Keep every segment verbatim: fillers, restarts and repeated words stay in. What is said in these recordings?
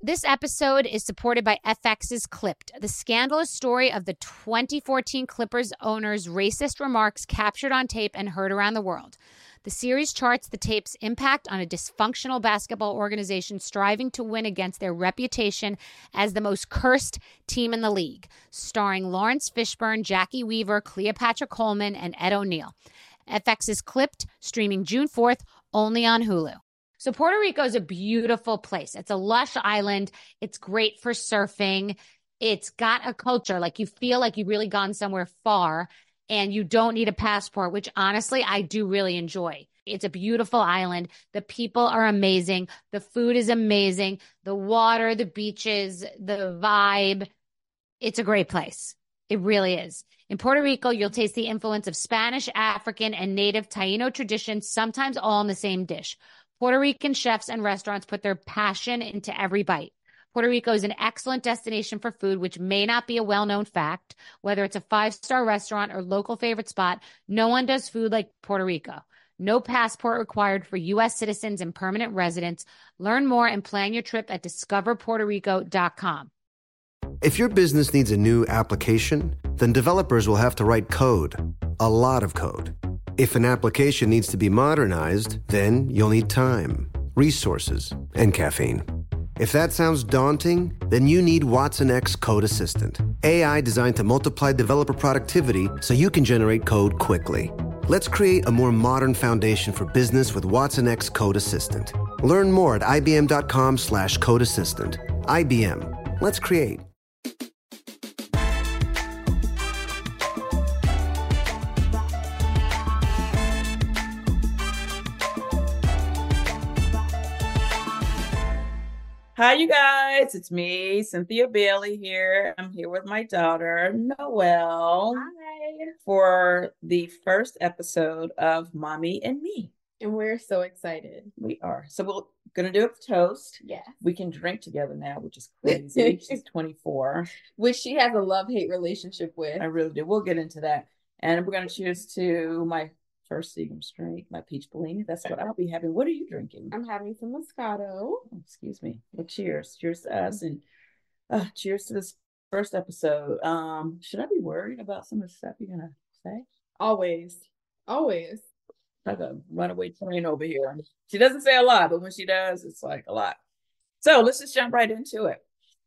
This episode is supported by F X's Clipped, the scandalous story of the twenty fourteen Clippers owner's racist remarks captured on tape and heard around the world. The series charts the tape's impact on a dysfunctional basketball organization striving to win against their reputation as the most cursed team in the league, starring Lawrence Fishburne, Jackie Weaver, Cleopatra Coleman, and Ed O'Neill. F X's Clipped, streaming June fourth, only on Hulu. So Puerto Rico is a beautiful place. It's a lush island. It's great for surfing. It's got a culture. Like, you feel like you've really gone somewhere far and you don't need a passport, which honestly, I do really enjoy. It's a beautiful island. The people are amazing. The food is amazing. The water, the beaches, the vibe. It's a great place. It really is. In Puerto Rico, you'll taste the influence of Spanish, African, and native Taino traditions, sometimes all in the same dish. Puerto Rican chefs and restaurants put their passion into every bite. Puerto Rico is an excellent destination for food, which may not be a well-known fact. Whether it's a five-star restaurant or local favorite spot, no one does food like Puerto Rico. No passport required for U S citizens and permanent residents. Learn more and plan your trip at discover puerto rico dot com. If your business needs a new application, then developers will have to write code, a lot of code. If an application needs to be modernized, then you'll need time, resources, and caffeine. If that sounds daunting, then you need Watson X Code Assistant, A I designed to multiply developer productivity so you can generate code quickly. Let's create a more modern foundation for business with Watson X Code Assistant. Learn more at ibm.com slash code assistant. I B M. Let's create. Hi, you guys. It's me, Cynthia Bailey here. I'm here with my daughter, Noelle. Hi. For the first episode of Mommy and Me. And we're so excited. We are. So we're going to do a toast. Yes. We can drink together now, which is crazy. She's twenty-four. Which she has a love-hate relationship with. I really do. We'll get into that. And we're going to cheers to my first Seagram's drink, my peach Bellini. That's what I'll be having. What are you drinking? I'm having some Moscato. Oh, excuse me. Well, cheers. Cheers to us. And uh, cheers to this first episode. Um, should I be worried about some of the stuff you're going to say? Always. Always. Like a runaway train over here. She doesn't say a lot, but when she does, it's like a lot. So let's just jump right into it.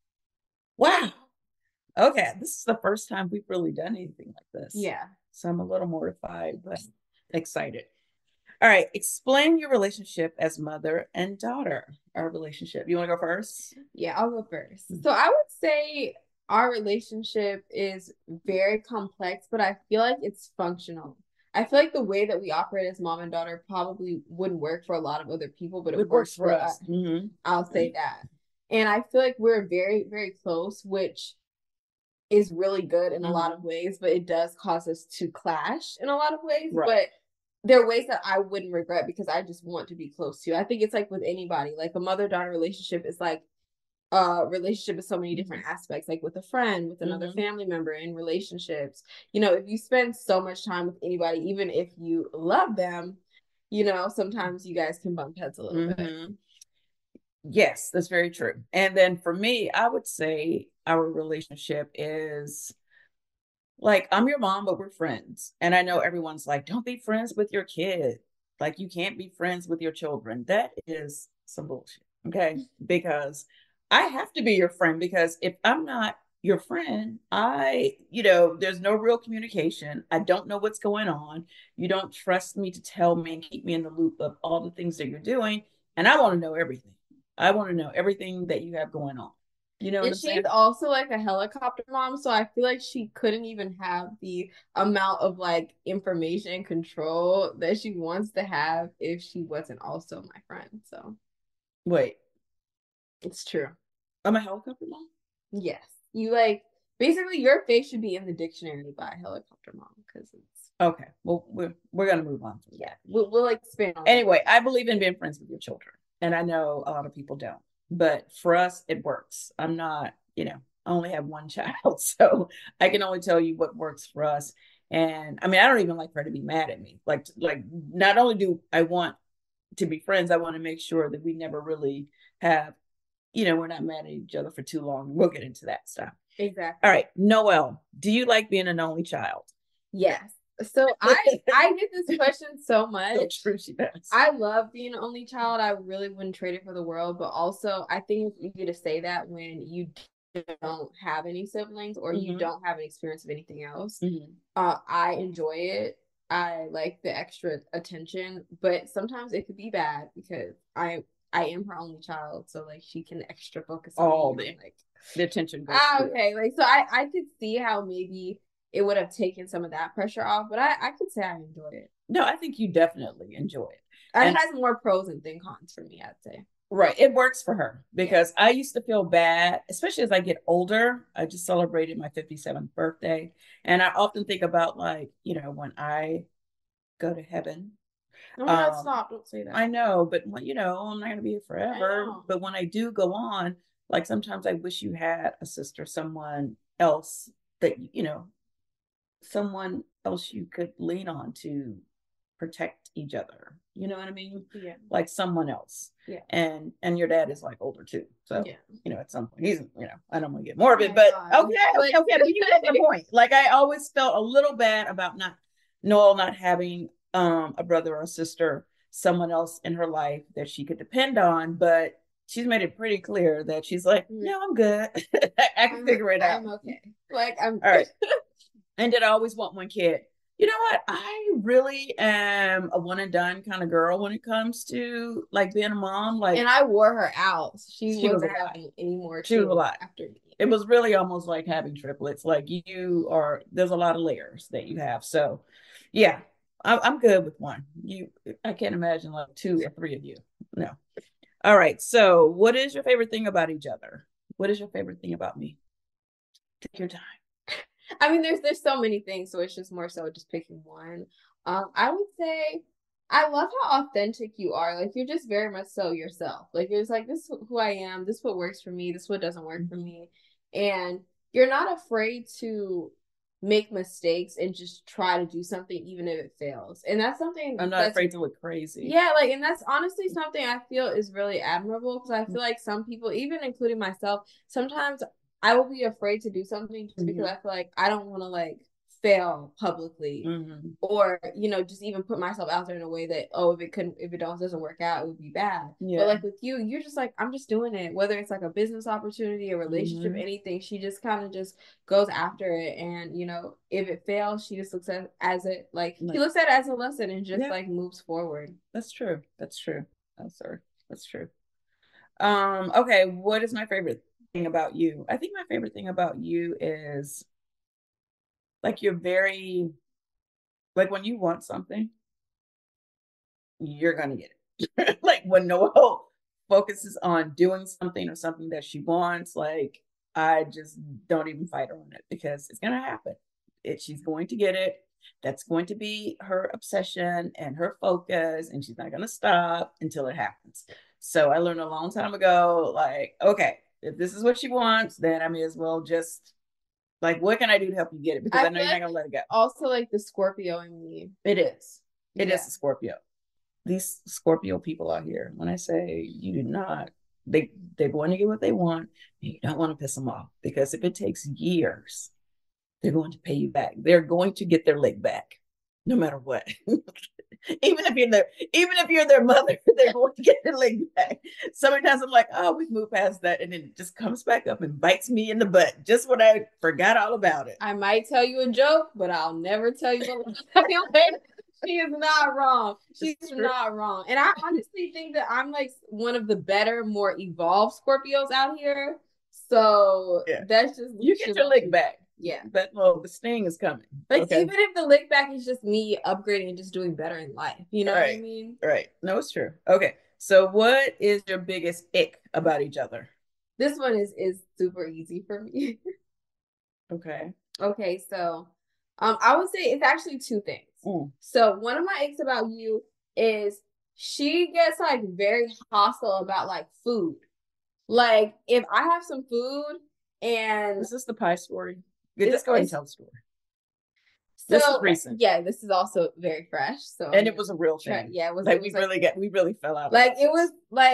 Wow. Okay. This is the first time we've really done anything like this. Yeah. So I'm a little mortified, but excited. All right. Explain your relationship as mother and daughter. Our relationship. You want to go first? Yeah, I'll go first. So I would say our relationship is very complex, but I feel like it's functional. I feel like the way that we operate as mom and daughter probably wouldn't work for a lot of other people, but it, It works works for for us. us. Mm-hmm. I'll say that. And I feel like we're very, very close, which is really good in a Mhm. lot of ways, but it does cause us to clash in a lot of ways. Right. But there are ways that I wouldn't regret because I just want to be close to you. I think it's like with anybody, like a mother-daughter relationship is like a relationship in so many different aspects, like with a friend, with another Mhm. family member, in relationships. You know, if you spend so much time with anybody, even if you love them, you know, sometimes you guys can bump heads a little bit. Mhm. Yes, that's very true. And then for me, I would say our relationship is like, I'm your mom, but we're friends. And I know everyone's like, don't be friends with your kid. Like, you can't be friends with your children. That is some bullshit. Okay. Because I have to be your friend, because if I'm not your friend, I, you know, there's no real communication. I don't know what's going on. You don't trust me to tell me and keep me in the loop of all the things that you're doing. And I want to know everything. I want to know everything that you have going on. You know what I'm And she's saying? also like a helicopter mom, so I feel like she couldn't even have the amount of like information and control that she wants to have if she wasn't also my friend. So Wait, it's true. I'm a helicopter mom? Yes. You like basically your face should be in the dictionary by helicopter mom because it's Okay. Well, we're, we're going to move on. yeah. We'll we'll expand on Anyway, I believe in being friends with your children. And I know a lot of people don't. But for us, it works. I'm not, you know, I only have one child. So I can only tell you what works for us. And I mean, I don't even like for her to be mad at me. Like, like not only do I want to be friends, I want to make sure that we never really have you know, we're not mad at each other for too long. We'll get into that stuff. Exactly. All right. Noelle, do you like being an only child? Yes. So I I get this question so much. So true, she does. I love being an only child. I really wouldn't trade it for the world. But also, I think it's easy to say that when you don't have any siblings or mm-hmm. you don't have an experience of anything else. Mm-hmm. Uh, I enjoy it. I like the extra attention, but sometimes it could be bad because I I am her only child, so like she can extra focus on all me, the like the attention. Goes ah, okay, like so I I could see how maybe it would have taken some of that pressure off, but I I could say I enjoy it. No, I think you definitely enjoy it. And it has more pros than cons for me, I'd say. Right. It works for her because yeah. I used to feel bad, especially as I get older. I just celebrated my fifty-seventh birthday. And I often think about like, you know, when I go to heaven. No, um, no, stop. Don't say that. I know, but you know, I'm not going to be here forever. But when I do go on, like sometimes I wish you had a sister, someone else that, you know, someone else you could lean on to protect each other. You know what I mean? Yeah. Like someone else. Yeah. And and your dad is like older too. So yeah. you know, at some point he's, you know, I don't want to get morbid, oh but God. okay, okay, okay. But you get the point. Like I always felt a little bad about not Noelle not having um a brother or a sister, someone else in her life that she could depend on, but she's made it pretty clear that she's like, no, I'm good. I can I'm, figure it out. I'm okay. Like I'm all right. And did I always want one kid? You know what? I really am a one and done kind of girl when it comes to like being a mom. Like, and I wore her out. She, she wasn't was having any more. She was a lot after me. It was really almost like having triplets. Like you are, there's a lot of layers that you have. So, yeah, I, I'm good with one. You, I can't imagine like two or three of you. No. All right. So, what is your favorite thing about each other? What is your favorite thing about me? Take your time. I mean, there's there's so many things, so it's just more so just picking one. Um, I would say I love how authentic you are. Like you're just very much so yourself. Like it's like this is who I am. This is what works for me. This is what doesn't work for me. And you're not afraid to make mistakes and just try to do something even if it fails. And that's something I'm not that's, afraid to look crazy. Yeah, like and that's honestly something I feel is really admirable because I feel like some people, even including myself, sometimes I will be afraid to do something just mm-hmm. because I feel like I don't want to like fail publicly mm-hmm. or, you know, just even put myself out there in a way that, oh, if it couldn't, if it don't, doesn't work out, it would be bad. Yeah. But like with you, you're just like, I'm just doing it, whether it's like a business opportunity, a relationship, mm-hmm. anything, she just kind of just goes after it. And, you know, if it fails, she just looks at it as it, like, like she looks at it as a lesson and just yeah. like moves forward. That's true. That's true. Oh, sorry. That's true. Um, okay. What is my favorite thing about you? I think my favorite thing about you is like you're very like when you want something, you're gonna get it. Like when Noelle focuses on doing something or something that she wants, like I just don't even fight her on it because it's gonna happen. It she's going to get it. That's going to be her obsession and her focus, and she's not gonna stop until it happens. So I learned a long time ago, like, okay, if this is what she wants, then I may as well just like, what can I do to help you get it? Because I, I know you're not gonna let it go. Also, like the Scorpio in me. It is. It yeah. is a Scorpio. These Scorpio people out here, when I say you do not, they they're going to get what they want, and you don't want to piss them off. Because if it takes years, they're going to pay you back. They're going to get their leg back, no matter what. Even if you're their, even if you're their mother, they're going to get their leg back. So many times I'm like, oh, we've moved past that, and then it just comes back up and bites me in the butt, just when I forgot all about it. I might tell you a joke, but I'll never tell you what she is not wrong. She's not wrong. And I honestly think that I'm like one of the better, more evolved Scorpios out here. So yeah. that's just you get your leg back. Yeah. But well, the sting is coming. Like okay. even if the lick back is just me upgrading and just doing better in life. You know right. what I mean? Right. No, it's true. Okay. So what is your biggest ick about each other? This one is is super easy for me. Okay. Okay, so um I would say it's actually two things. Mm. So one of my icks about you is she gets like very hostile about like food. Like if I have some food and is this the pie story? You just go ahead and tell the story. So, this is recent. Yeah, this is also very fresh. So and it was a real thing. Yeah, it was. Like it was we like, really get, we really fell out. Like it was like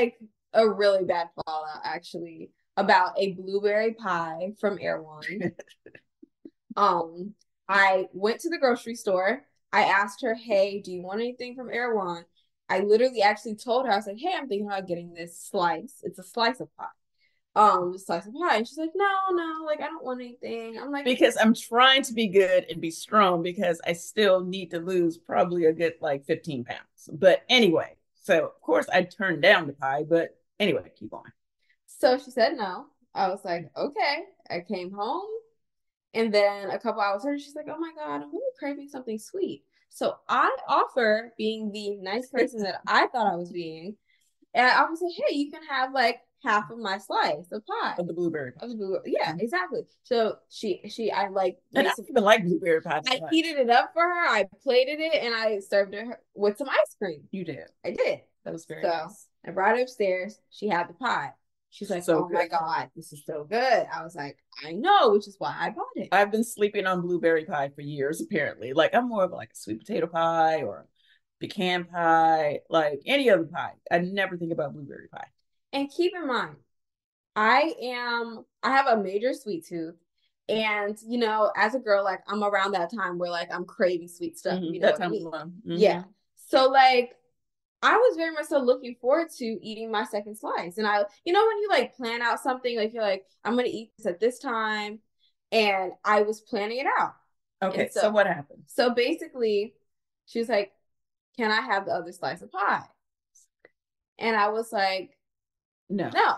a really bad fallout actually about a blueberry pie from Erewhon. um, I went to the grocery store. I asked her, "Hey, do you want anything from Erewhon?" I literally actually told her, I was like, "Hey, I'm thinking about getting this slice. It's a slice of pie." Um, slice of pie. And she's like, "No, no, like I don't want anything." I'm like, because I'm trying to be good and be strong because I still need to lose probably a good like fifteen pounds. But anyway, so of course I turned down the pie, but anyway, keep on. So she said no. I was like, okay. I came home, and then a couple hours later, she's like, "Oh my God, I'm really craving something sweet." So I offer, being the nice person that I thought I was being, and I was like, "Hey, you can have like half of my slice of pie." Of the blueberry pie. Of the blueberry. Yeah, exactly. So she, she, I like, and I even like blueberry pie. I heated it up for her. I plated it, and I served it her with some ice cream. You did. I did. That was very so nice. I brought it upstairs. She had the pie. She's like, so "Oh good. My God, this is so good." I was like, "I know," which is why I bought it. I've been sleeping on blueberry pie for years, apparently. Like, I'm more of like a sweet potato pie or pecan pie, like any other pie. I never think about blueberry pie. And keep in mind, I am, I have a major sweet tooth. And, you know, as a girl, like I'm around that time where like I'm craving sweet stuff. Mm-hmm. You know that time I mean? mm-hmm. Yeah. So like, I was very much so looking forward to eating my second slice. And I, you know, when you like plan out something, like you're like, I'm going to eat this at this time. And I was planning it out. Okay. So, so what happened? So basically, she was like, "Can I have the other slice of pie?" And I was like, no. No.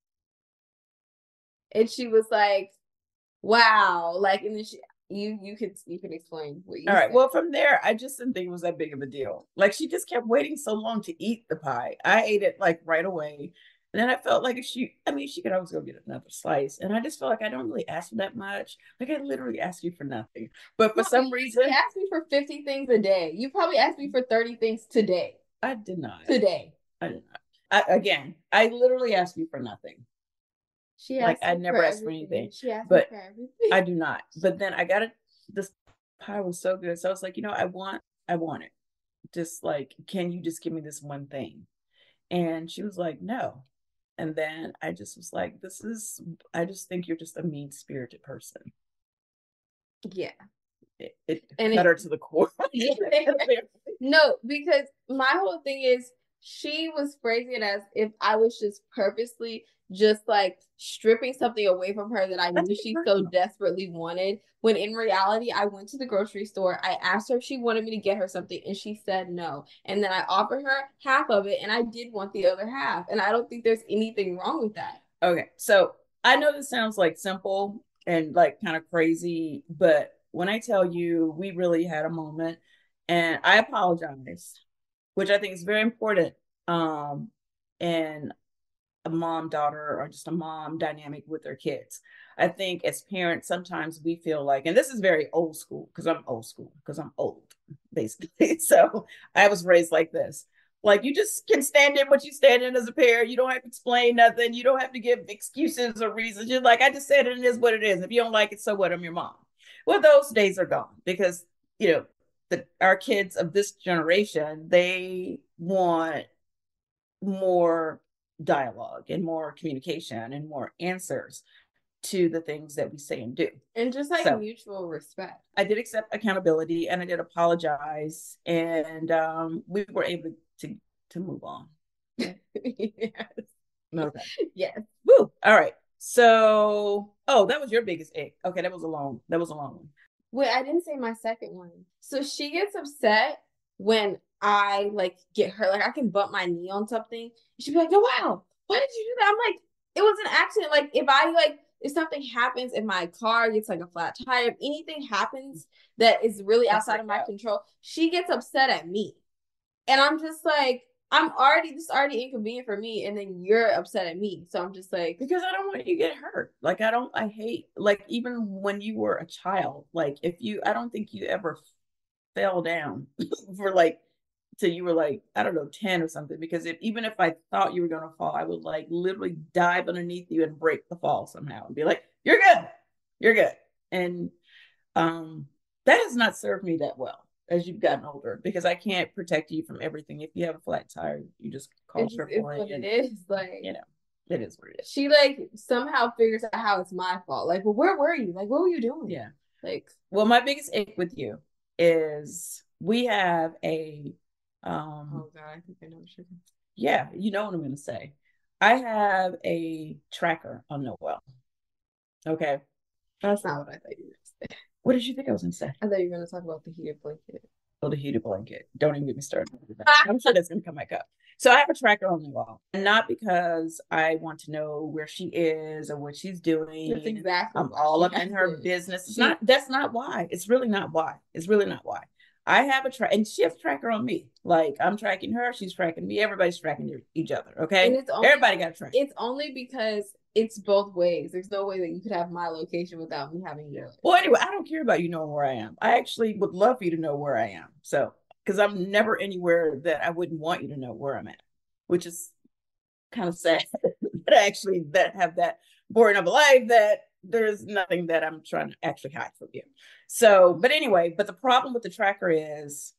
And she was like, "Wow." Like, and then she, you, you could, you can explain what you All right. said. Well, from there, I just didn't think it was that big of a deal. Like, she just kept waiting so long to eat the pie. I ate it like right away. And then I felt like if she, I mean, she could always go get another slice. And I just felt like I don't really ask for that much. Like, I literally ask you for nothing. But for no, some reason. You asked me for fifty things a day. You probably asked me for thirty things today. I did not. Today. I did not. I, again, I literally asked you for nothing. She like I never asked for anything. She asked but me for everything. I do not. But then I got it. This pie was so good. So I was like, you know, I want, I want it. Just like, can you just give me this one thing? And she was like, no. And then I just was like, this is, I just think you're just a mean spirited person. Yeah. It, it and cut it, her to the core. No, because my whole thing is she was phrasing it as if I was just purposely just like stripping something away from her that I knew she so desperately wanted. When in reality, I went to the grocery store. I asked her if she wanted me to get her something, and she said no. And then I offered her half of it, and I did want the other half. And I don't think there's anything wrong with that. Okay, so I know this sounds like simple and like kind of crazy, but when I tell you we really had a moment, and I apologized, which I think is very important um, in a mom daughter or just a mom dynamic with their kids. I think as parents, sometimes we feel like, and this is very old school because I'm old school because I'm old, basically. So I was raised like this. Like, you just can stand in what you stand in as a parent. You don't have to explain nothing. You don't have to give excuses or reasons. You're like, I just said it, and it is what it is. If you don't like it, so what? I'm your mom. Well, those days are gone because, you know, the, our kids of this generation, they want more dialogue and more communication and more answers to the things that we say and do. And just like so, mutual respect. I did accept accountability and I did apologize, and um, we were able to, to move on. Yes. Okay. Yes. Woo. All right. So, oh, that was your biggest ick. Okay, that was a long, that was a long one. Wait, I didn't say my second one. So she gets upset when I like get hurt. Like I can bump my knee on something. She'd be like, "Oh wow, why did you do that?" I'm like, it was an accident. Like if I like if something happens, if my car gets like a flat tire, if anything happens that is really That's outside like of my that. control, she gets upset at me. And I'm just like, I'm already this is already inconvenient for me, and then you're upset at me. So I'm just like, because I don't want you to get hurt. Like I don't I hate like even when you were a child, like if you I don't think you ever fell down for like till you were like, I don't know, ten or something, because if even if I thought you were going to fall, I would like literally dive underneath you and break the fall somehow and be like, you're good, you're good. And um, that has not served me that well. as you've gotten older, because I can't protect you from everything. If you have a flat tire, you just call It's just it's triple A what and, it is. Like, you know, it is what it is. she like somehow figures out how it's my fault. Like, well, where were you? Like, what were you doing? Yeah. Like, well, my biggest ache with you is we have a um oh god, I think I know what you're gonna say. Yeah, you know what I'm gonna say. I have a tracker on Noelle. Okay. That's not what I thought you were gonna say. What did you think I was gonna say? I thought you were gonna talk about the heated blanket. Oh, the heated blanket. Don't even get me started. I'm sure that's gonna come back up. So I have a tracker on Noelle, and not because I want to know where she is or what she's doing. That's exactly. I'm all up in her business. It's not. That's not why. It's really not why. It's really not why. I have a track, and she has a tracker on me. Like, I'm tracking her, she's tracking me. Everybody's tracking each other. Okay, and it's only, everybody got a track. It's only because it's both ways. There's no way that you could have my location without me having yours. Well, anyway, I don't care about you knowing where I am. I actually would love for you to know where I am. So, because I'm never anywhere that I wouldn't want you to know where I'm at, which is kind of sad that I actually that have that boring of a life that there's nothing that I'm trying to actually hide from you. So, but anyway, but the problem with the tracker is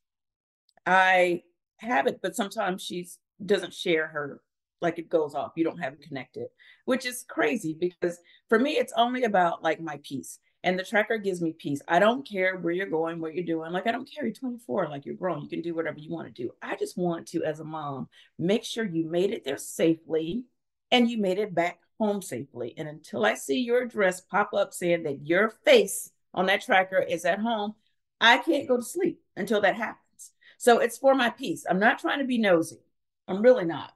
I have it, but sometimes she doesn't share her, like it goes off. You don't have it connected, which is crazy because for me, it's only about like my peace. And the tracker gives me peace. I don't care where you're going, what you're doing. Like, I don't care. You're twenty-four, like you're grown. You can do whatever you want to do. I just want to, as a mom, make sure you made it there safely and you made it back home safely. And until I see your address pop up saying that your face on that tracker is at home, I can't go to sleep until that happens. So it's for my peace. I'm not trying to be nosy. I'm really not.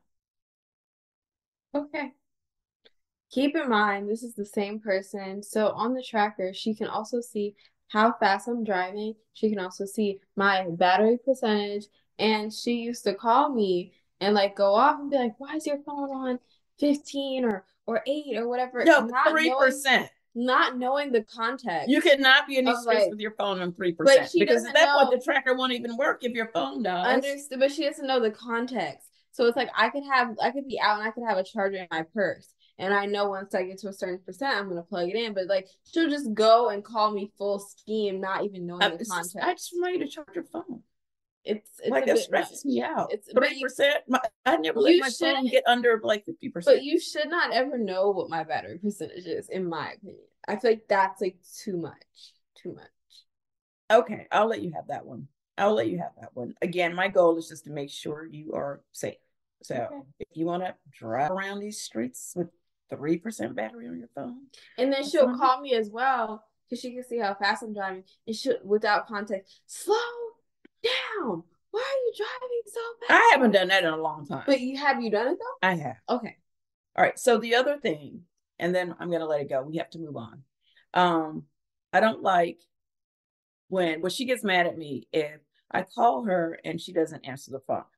Okay. Keep in mind, this is the same person. So on the tracker, she can also see how fast I'm driving. She can also see my battery percentage. And she used to call me and like go off and be like, why is your phone on fifteen or or eight or whatever? No, three percent. Not knowing the context. You cannot be in these streets like, with your phone on three percent. Because at that point, the tracker won't even work if your phone does. Understood, but she doesn't know the context. So it's like I could have, I could be out and I could have a charger in my purse. And I know once I get to a certain percent, I'm going to plug it in. But like, she'll just go and call me full scheme, not even knowing um, the context. Just, I just want you to charge your phone. It's, it's like, that stresses much. me out. It's three percent. I never let my phone get under like fifty percent. But you should not ever know what my battery percentage is, in my opinion. I feel like that's like too much. Too much. Okay, I'll let you have that one. I'll let you have that one. Again, my goal is just to make sure you are safe. So okay. If you want to drive around these streets with three percent battery on your phone. And then she'll fun. call me as well because she can see how fast I'm driving. And she, without context, slow down. Why are you driving so fast? I haven't done that in a long time. But you have you done it though? I have. Okay. All right. So the other thing, and then I'm going to let it go. We have to move on. Um, I don't like when, when she gets mad at me if I call her and she doesn't answer the phone.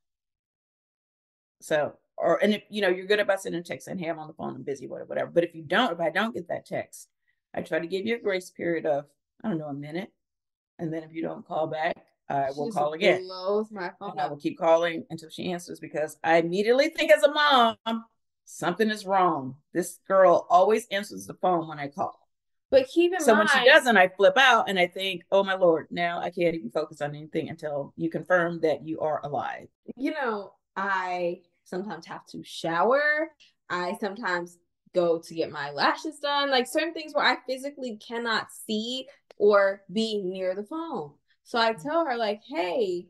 So, or, and if, you know, you're good about sending a text and hey, I'm on the phone, I'm busy, whatever, whatever. But if you don't, if I don't get that text, I try to give you a grace period of, I don't know, a minute. And then if you don't call back, I will call again. My phone and I will keep calling until she answers because I immediately think as a mom, something is wrong. This girl always answers the phone when I call. But keep in so mind. So when she doesn't, I flip out and I think, oh my Lord, now I can't even focus on anything until you confirm that you are alive. You know, I sometimes have to shower. I sometimes go to get my lashes done. Like certain things where I physically cannot see or be near the phone. So I tell her like, hey,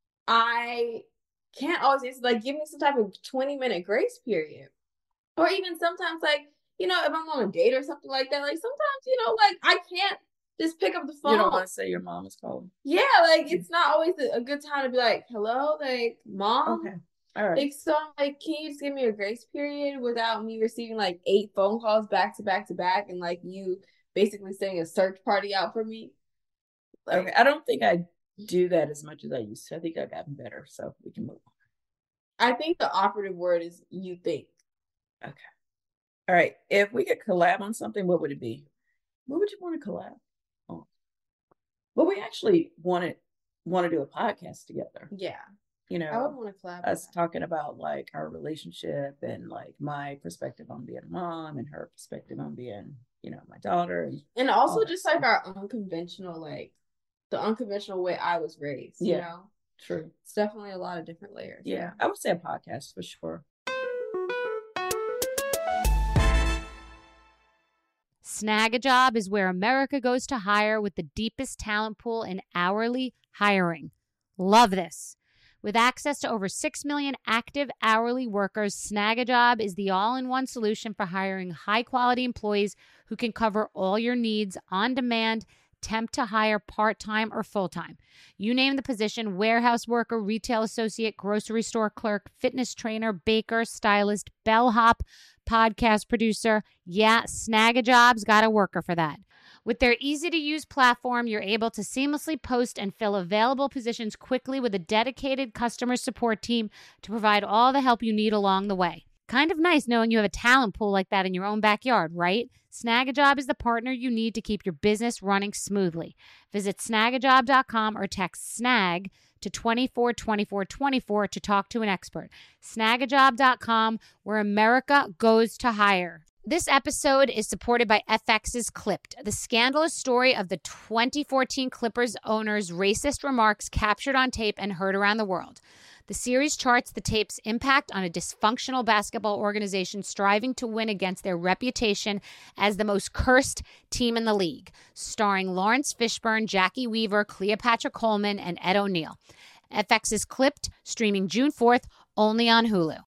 I can't always answer. Like give me some type of twenty minute grace period. Or even sometimes like, you know, if I'm on a date or something like that, like sometimes, you know, like I can't just pick up the phone. You don't want to say your mom is calling. Yeah, like it's not always a, a good time to be like, hello, like mom. Okay. All right. Like, so I'm like, can you just give me a grace period without me receiving like eight phone calls back to back to back and like you basically setting a search party out for me? Like, okay. I don't think I do that as much as I used to. I think I've gotten better, so we can move on. I think the operative word is you think. Okay. All right. If we could collab on something, what would it be? What would you want to collab on? Well, we actually wanted want to do a podcast together. Yeah. You know, I would want to collab. Us talking about like our relationship and like my perspective on being a mom and her perspective on being, you know, my daughter. And, and also just like our unconventional like the unconventional way I was raised. Yeah. You know, True. It's definitely a lot of different layers. Yeah, I would say a podcast for sure. Snagajob is where America goes to hire with the deepest talent pool in hourly hiring. Love this. With access to over six million active hourly workers, Snagajob is the all-in-one solution for hiring high-quality employees who can cover all your needs on demand, temp to hire, part-time or full-time. You name the position: warehouse worker, retail associate, grocery store clerk, fitness trainer, baker, stylist, bellhop, podcast producer. Yeah, Snagajob's got a worker for that. With their easy-to-use platform, you're able to seamlessly post and fill available positions quickly with a dedicated customer support team to provide all the help you need along the way. Kind of nice knowing you have a talent pool like that in your own backyard, right? Snagajob is the partner you need to keep your business running smoothly. Visit snagajob dot com or text SNAG to twenty-four twenty-four twenty-four to talk to an expert. snagajob dot com, where America goes to hire. This episode is supported by F X's Clipped, the scandalous story of the twenty fourteen Clippers owner's racist remarks captured on tape and heard around the world. The series charts the tape's impact on a dysfunctional basketball organization striving to win against their reputation as the most cursed team in the league, starring Lawrence Fishburne, Jackie Weaver, Cleopatra Coleman, and Ed O'Neill. F X's Clipped, streaming June fourth, only on Hulu.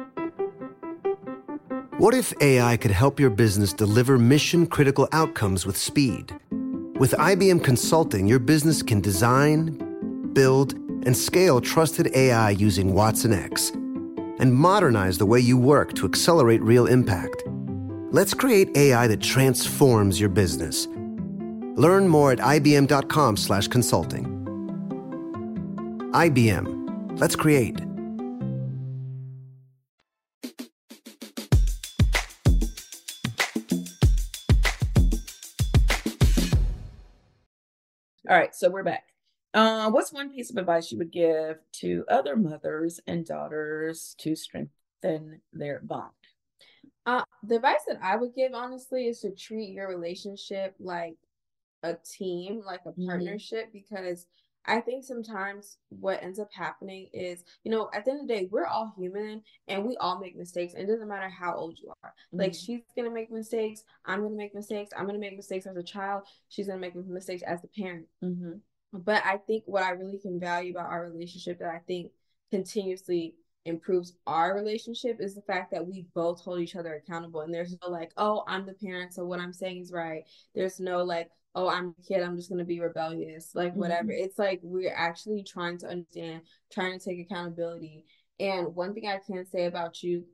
What if A I could help your business deliver mission-critical outcomes with speed? With I B M Consulting, your business can design, build, and scale trusted A I using Watson X and modernize the way you work to accelerate real impact. Let's create A I that transforms your business. Learn more at ibm.com slash consulting. I B M. Let's create. All right, so we're back. Uh, what's one piece of advice you would give to other mothers and daughters to strengthen their bond? Uh, the advice that I would give, honestly, is to treat your relationship like a team, like a Mhm. partnership, because I think sometimes what ends up happening is, you know, at the end of the day, we're all human and we all make mistakes. And it doesn't matter how old you are. Like, Mhm. she's going to make mistakes. I'm going to make mistakes. I'm going to make mistakes as a child. She's going to make mistakes as the parent. Mhm. But I think what I really can value about our relationship, that I think continuously improves our relationship, is the fact that we both hold each other accountable. And there's no like, oh, I'm the parent, so what I'm saying is right. There's no like, oh, I'm a kid, I'm just going to be rebellious, like whatever. Mhm. It's like we're actually trying to understand, trying to take accountability. And one thing I can say about you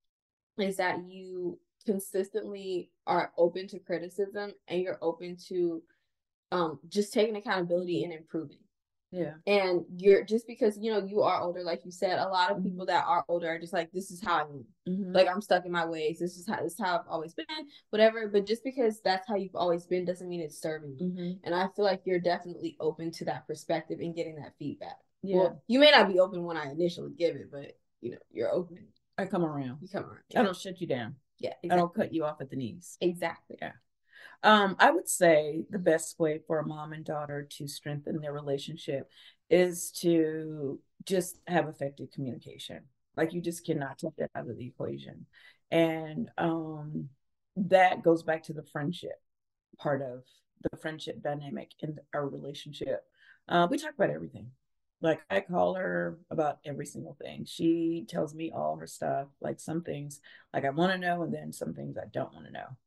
is that you consistently are open to criticism and you're open to um just taking accountability and improving. Yeah. And you're just because, you know, you are older, like you said, a lot of Mhm. people that are older are just like, this is how I am. Mhm. Like, I'm stuck in my ways. This is how this is how I've always been, whatever. But just because that's how you've always been doesn't mean it's serving you. Mhm. And I feel like you're definitely open to that perspective and getting that feedback. Yeah. Well, you may not be open when I initially give it, but you know, you're open. I come around. You come around. I don't shut you down. Yeah, I don't exactly. cut you off at the knees. Exactly. Yeah. Um, I would say the best way for a mom and daughter to strengthen their relationship is to just have effective communication. Like, you just cannot take that out of the equation. And um, that goes back to the friendship part of the friendship dynamic in our relationship. Uh, we talk about everything. Like, I call her about every single thing. She tells me all her stuff. Like, some things like I want to know, and then some things I don't want to know.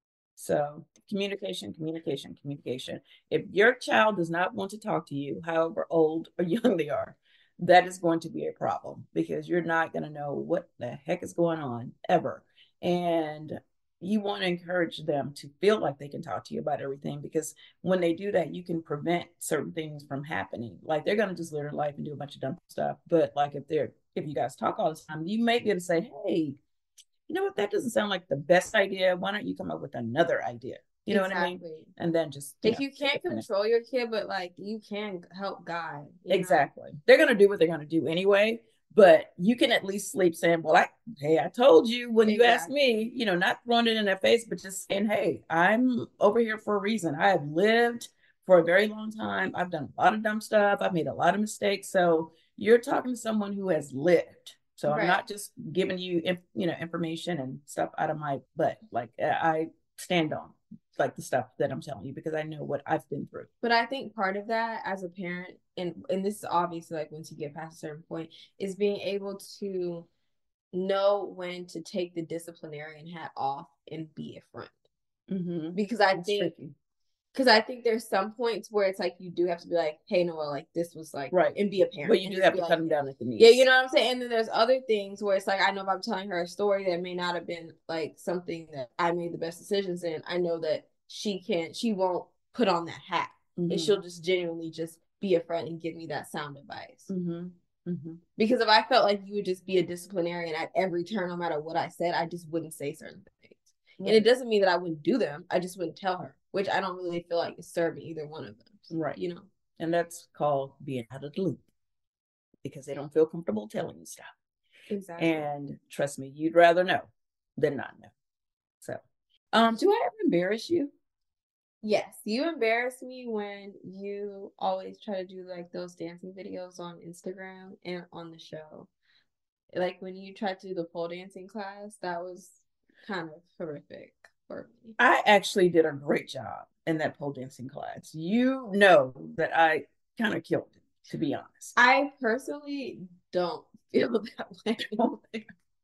So communication, communication, communication. If your child does not want to talk to you, however old or young they are, that is going to be a problem, because you're not going to know what the heck is going on ever. And you want to encourage them to feel like they can talk to you about everything, because when they do that, you can prevent certain things from happening. Like, they're going to just live their life and do a bunch of dumb stuff. But like, if they're, if you guys talk all the time, you may be able to say, hey, you know what, that doesn't sound like the best idea. Why don't you come up with another idea? You know Exactly. what I mean? And then just, you Like, know, you can't control your kid, but like, you can help guide. You know? exactly. They're going to do what they're going to do anyway, but you can at least sleep saying, well, I, hey, I told you when you asked Exactly. me, you know, not throwing it in their face, but just saying, hey, I'm over here for a reason. I have lived for a very long time. I've done a lot of dumb stuff. I've made a lot of mistakes. So you're talking to someone who has lived. So right. I'm not just giving you, you know, information and stuff out of my butt. Like I stand on like the stuff that I'm telling you because I know what I've been through. But I think part of that as a parent, and and this is obviously like once you get past a certain point, is being able to know when to take the disciplinarian hat off and be a friend. Mm-hmm. Because I it's think because I think there's some points where it's like you do have to be like, hey, Noelle, like this was like right, and be a parent. But you do have to like, cut them down at the knees. Yeah, you know what I'm saying? And then there's other things where it's like I know if I'm telling her a story that may not have been like something that I made the best decisions in, I know that she can't she won't put on that hat. Mm-hmm. And she'll just genuinely just be a friend and give me that sound advice. Mm-hmm. Mm-hmm. Because if I felt like you would just be a disciplinarian at every turn, no matter what I said, I just wouldn't say certain things. Right. And it doesn't mean that I wouldn't do them. I just wouldn't tell her, which I don't really feel like is serving either one of them. Right. You know? And that's called being out of the loop because they don't feel comfortable telling you stuff. Exactly. And trust me, you'd rather know than not know. So, um, do I ever embarrass you? Yes, you embarrass me when you always try to do like those dancing videos on Instagram and on the show. Like when you tried to do the pole dancing class, that was kind of horrific for me. I actually did a great job in that pole dancing class. You know that I kind of killed it, to be honest. I personally don't feel that way. Okay,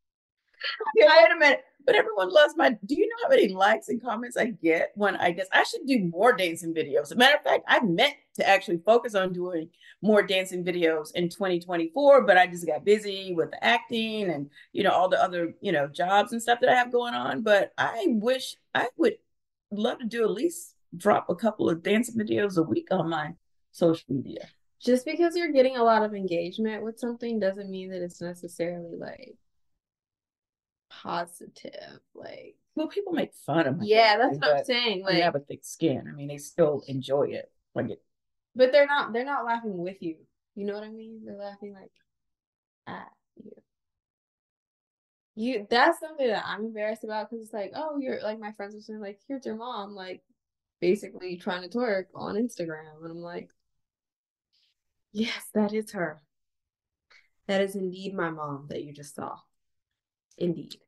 wait a minute. But everyone loves my, do you know how many likes and comments I get when I guess I should do more dancing videos? As a matter of fact, I meant to actually focus on doing more dancing videos in twenty twenty-four, but I just got busy with the acting and, you know, all the other, you know, jobs and stuff that I have going on. But I wish I would love to do at least drop a couple of dancing videos a week on my social media. Just because you're getting a lot of engagement with something doesn't mean that it's necessarily like positive. Like, well, people make fun of me. Yeah, that's what I'm saying. Like, you have a thick skin. I mean, they still enjoy it. Like it, but they're not. They're not laughing with you. You know what I mean? They're laughing like at you. You. That's something that I'm embarrassed about because it's like, oh, you're like my friends are saying like, here's your mom, like basically trying to twerk on Instagram, and I'm like, yes, that is her. That is indeed my mom that you just saw. Indeed.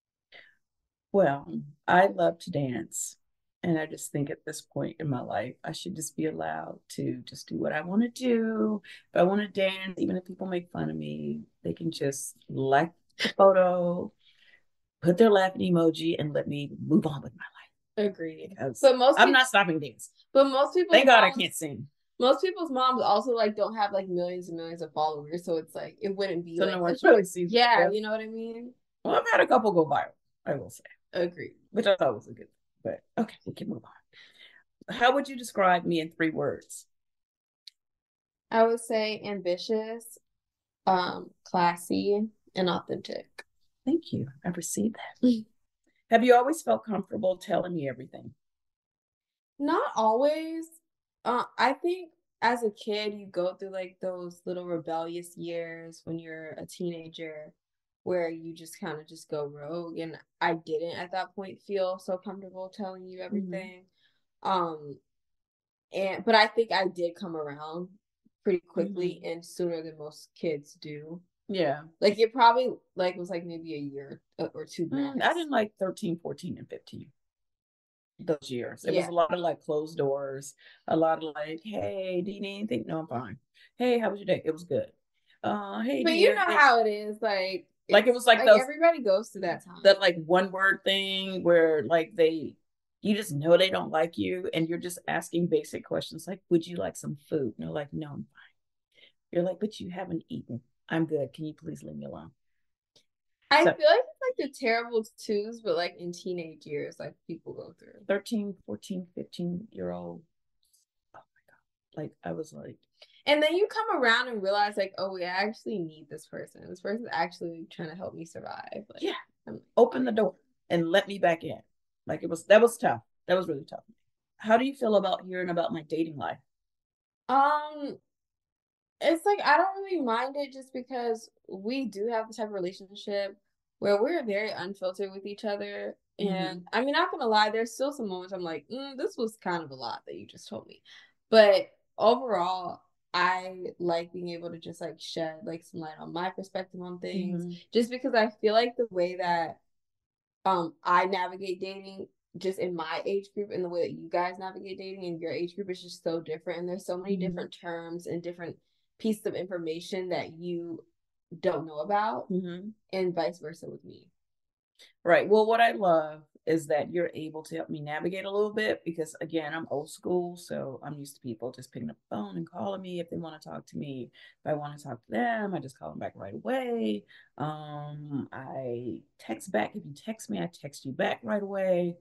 Well, I love to dance. And I just think at this point in my life, I should just be allowed to just do what I want to do. If I want to dance, even if people make fun of me, they can just like the photo, put their laughing emoji, and let me move on with my life. Agreed. But most I'm people, not stopping dancing. But most people, thank God I can't sing. Most people's moms also like don't have like millions and millions of followers, so it's like it wouldn't be. So like, no one really sees. Yeah, you know what I mean. Well, I've had a couple go viral, I will say. Agreed. Which I thought was a good thing. But okay, we can move on. How would you describe me in three words? I would say ambitious, um, classy, and authentic. Thank you. I received that. Have you always felt comfortable telling me everything? Not always. Uh, I think as a kid, you go through like those little rebellious years when you're a teenager where you just kind of just go rogue. And I didn't at that point feel so comfortable telling you everything. Mm-hmm. Um, and but I think I did come around pretty quickly mm-hmm. and sooner than most kids do. Yeah. Like it probably like was like maybe a year or two. Mm, I didn't like thirteen, fourteen, and fifteen. Those years. It yeah. was a lot of like closed doors, a lot of like, hey, do you need anything? No, I'm fine. Hey, how was your day? It was good. Uh, hey, but you know how it is, like, like it was like, like those, everybody goes through that time. That like one word thing where like they, you just know they don't like you, and you're just asking basic questions like, would you like some food? And they're like, no, I'm fine. You're like, but you haven't eaten. I'm good. Can you please leave me alone? I so, feel like it's like the terrible twos, but like in teenage years, like people go through. thirteen, fourteen, fifteen year old. Oh my God. Like I was like. And then you come around and realize like, oh, we actually need this person. This person's actually trying to help me survive. Like, yeah. Like, open the door and let me back in. Like it was, that was tough. That was really tough. How do you feel about hearing about my dating life? Um, It's like, I don't really mind it just because we do have the type of relationship where we're very unfiltered with each other. And mm-hmm. I mean, not gonna lie, there's still some moments I'm like, mm, this was kind of a lot that you just told me. But overall, I like being able to just like shed like some light on my perspective on things, Mm-hmm. just because I feel like the way that um I navigate dating just in my age group and the way that you guys navigate dating in your age group is just so different, and there's so many Mm-hmm. different terms and different pieces of information that you don't know about, Mm-hmm. and vice versa with me. Right. Well, what I love is that you're able to help me navigate a little bit because, again, I'm old school. So I'm used to people just picking up the phone and calling me if they want to talk to me. If I want to talk to them, I just call them back right away. Um, I text back. If you text me, I text you back right away.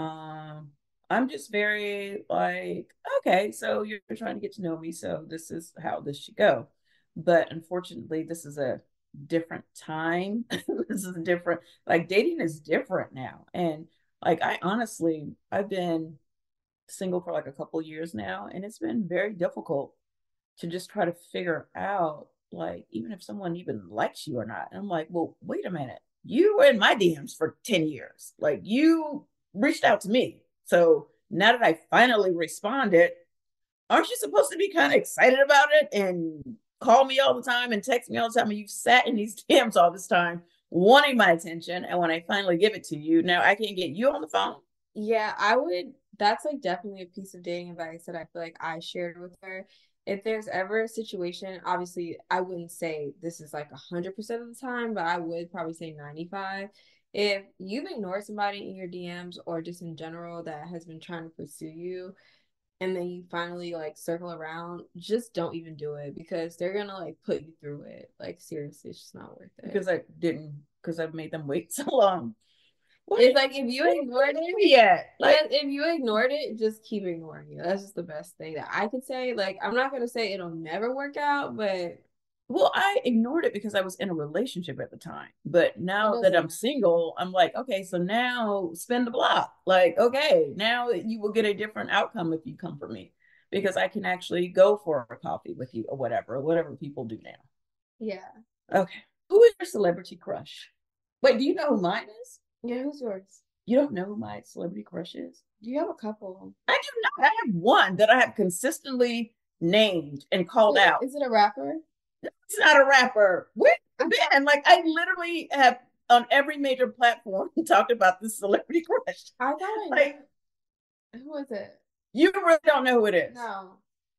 Um, I'm just very like, okay, so you're trying to get to know me. So this is how this should go. But unfortunately, this is a different time. This is a different, like dating is different now. And like I honestly, I've been single for like a couple years now, and it's been very difficult to just try to figure out like even if someone even likes you or not. And I'm like, well, wait a minute. You were in my D Ms for ten years. Like you reached out to me. So now that I finally responded, aren't you supposed to be kind of excited about it and call me all the time and text me all the time? And you've sat in these D Ms all this time wanting my attention. And when I finally give it to you, now I can't get you on the phone. Yeah, I would. That's like definitely a piece of dating advice that I feel like I shared with her. If there's ever a situation, obviously, I wouldn't say this is like one hundred percent of the time, but I would probably say ninety-five. If you've ignored somebody in your D Ms or just in general that has been trying to pursue you, and then you finally like circle around, just don't even do it because they're gonna like put you through it. Like seriously, it's just not worth it. Because I didn't, because I've made them wait so long. What it's like if you ignored it, yeah, like if you ignored it, just keep ignoring it. That's just the best thing that I could say. Like I'm not gonna say it'll never work out, but well, I ignored it because I was in a relationship at the time. But now that I'm matter. single, I'm like, okay, so now spin the block. Like, okay, now you will get a different outcome if you come for me because I can actually go for a coffee with you or whatever, or whatever people do now. Yeah. Okay. Who is your celebrity crush? Wait, do you know who mine is? Yeah, who's yours? You don't know who my celebrity crush is? Do you have a couple? I do not. I have one that I have consistently named and called Wait, out. Is it a rapper? It's not a rapper. Where have you been? Like I literally have on every major platform talked about this celebrity crush. I thought I like knew. Who is it? You really don't know who it is. No.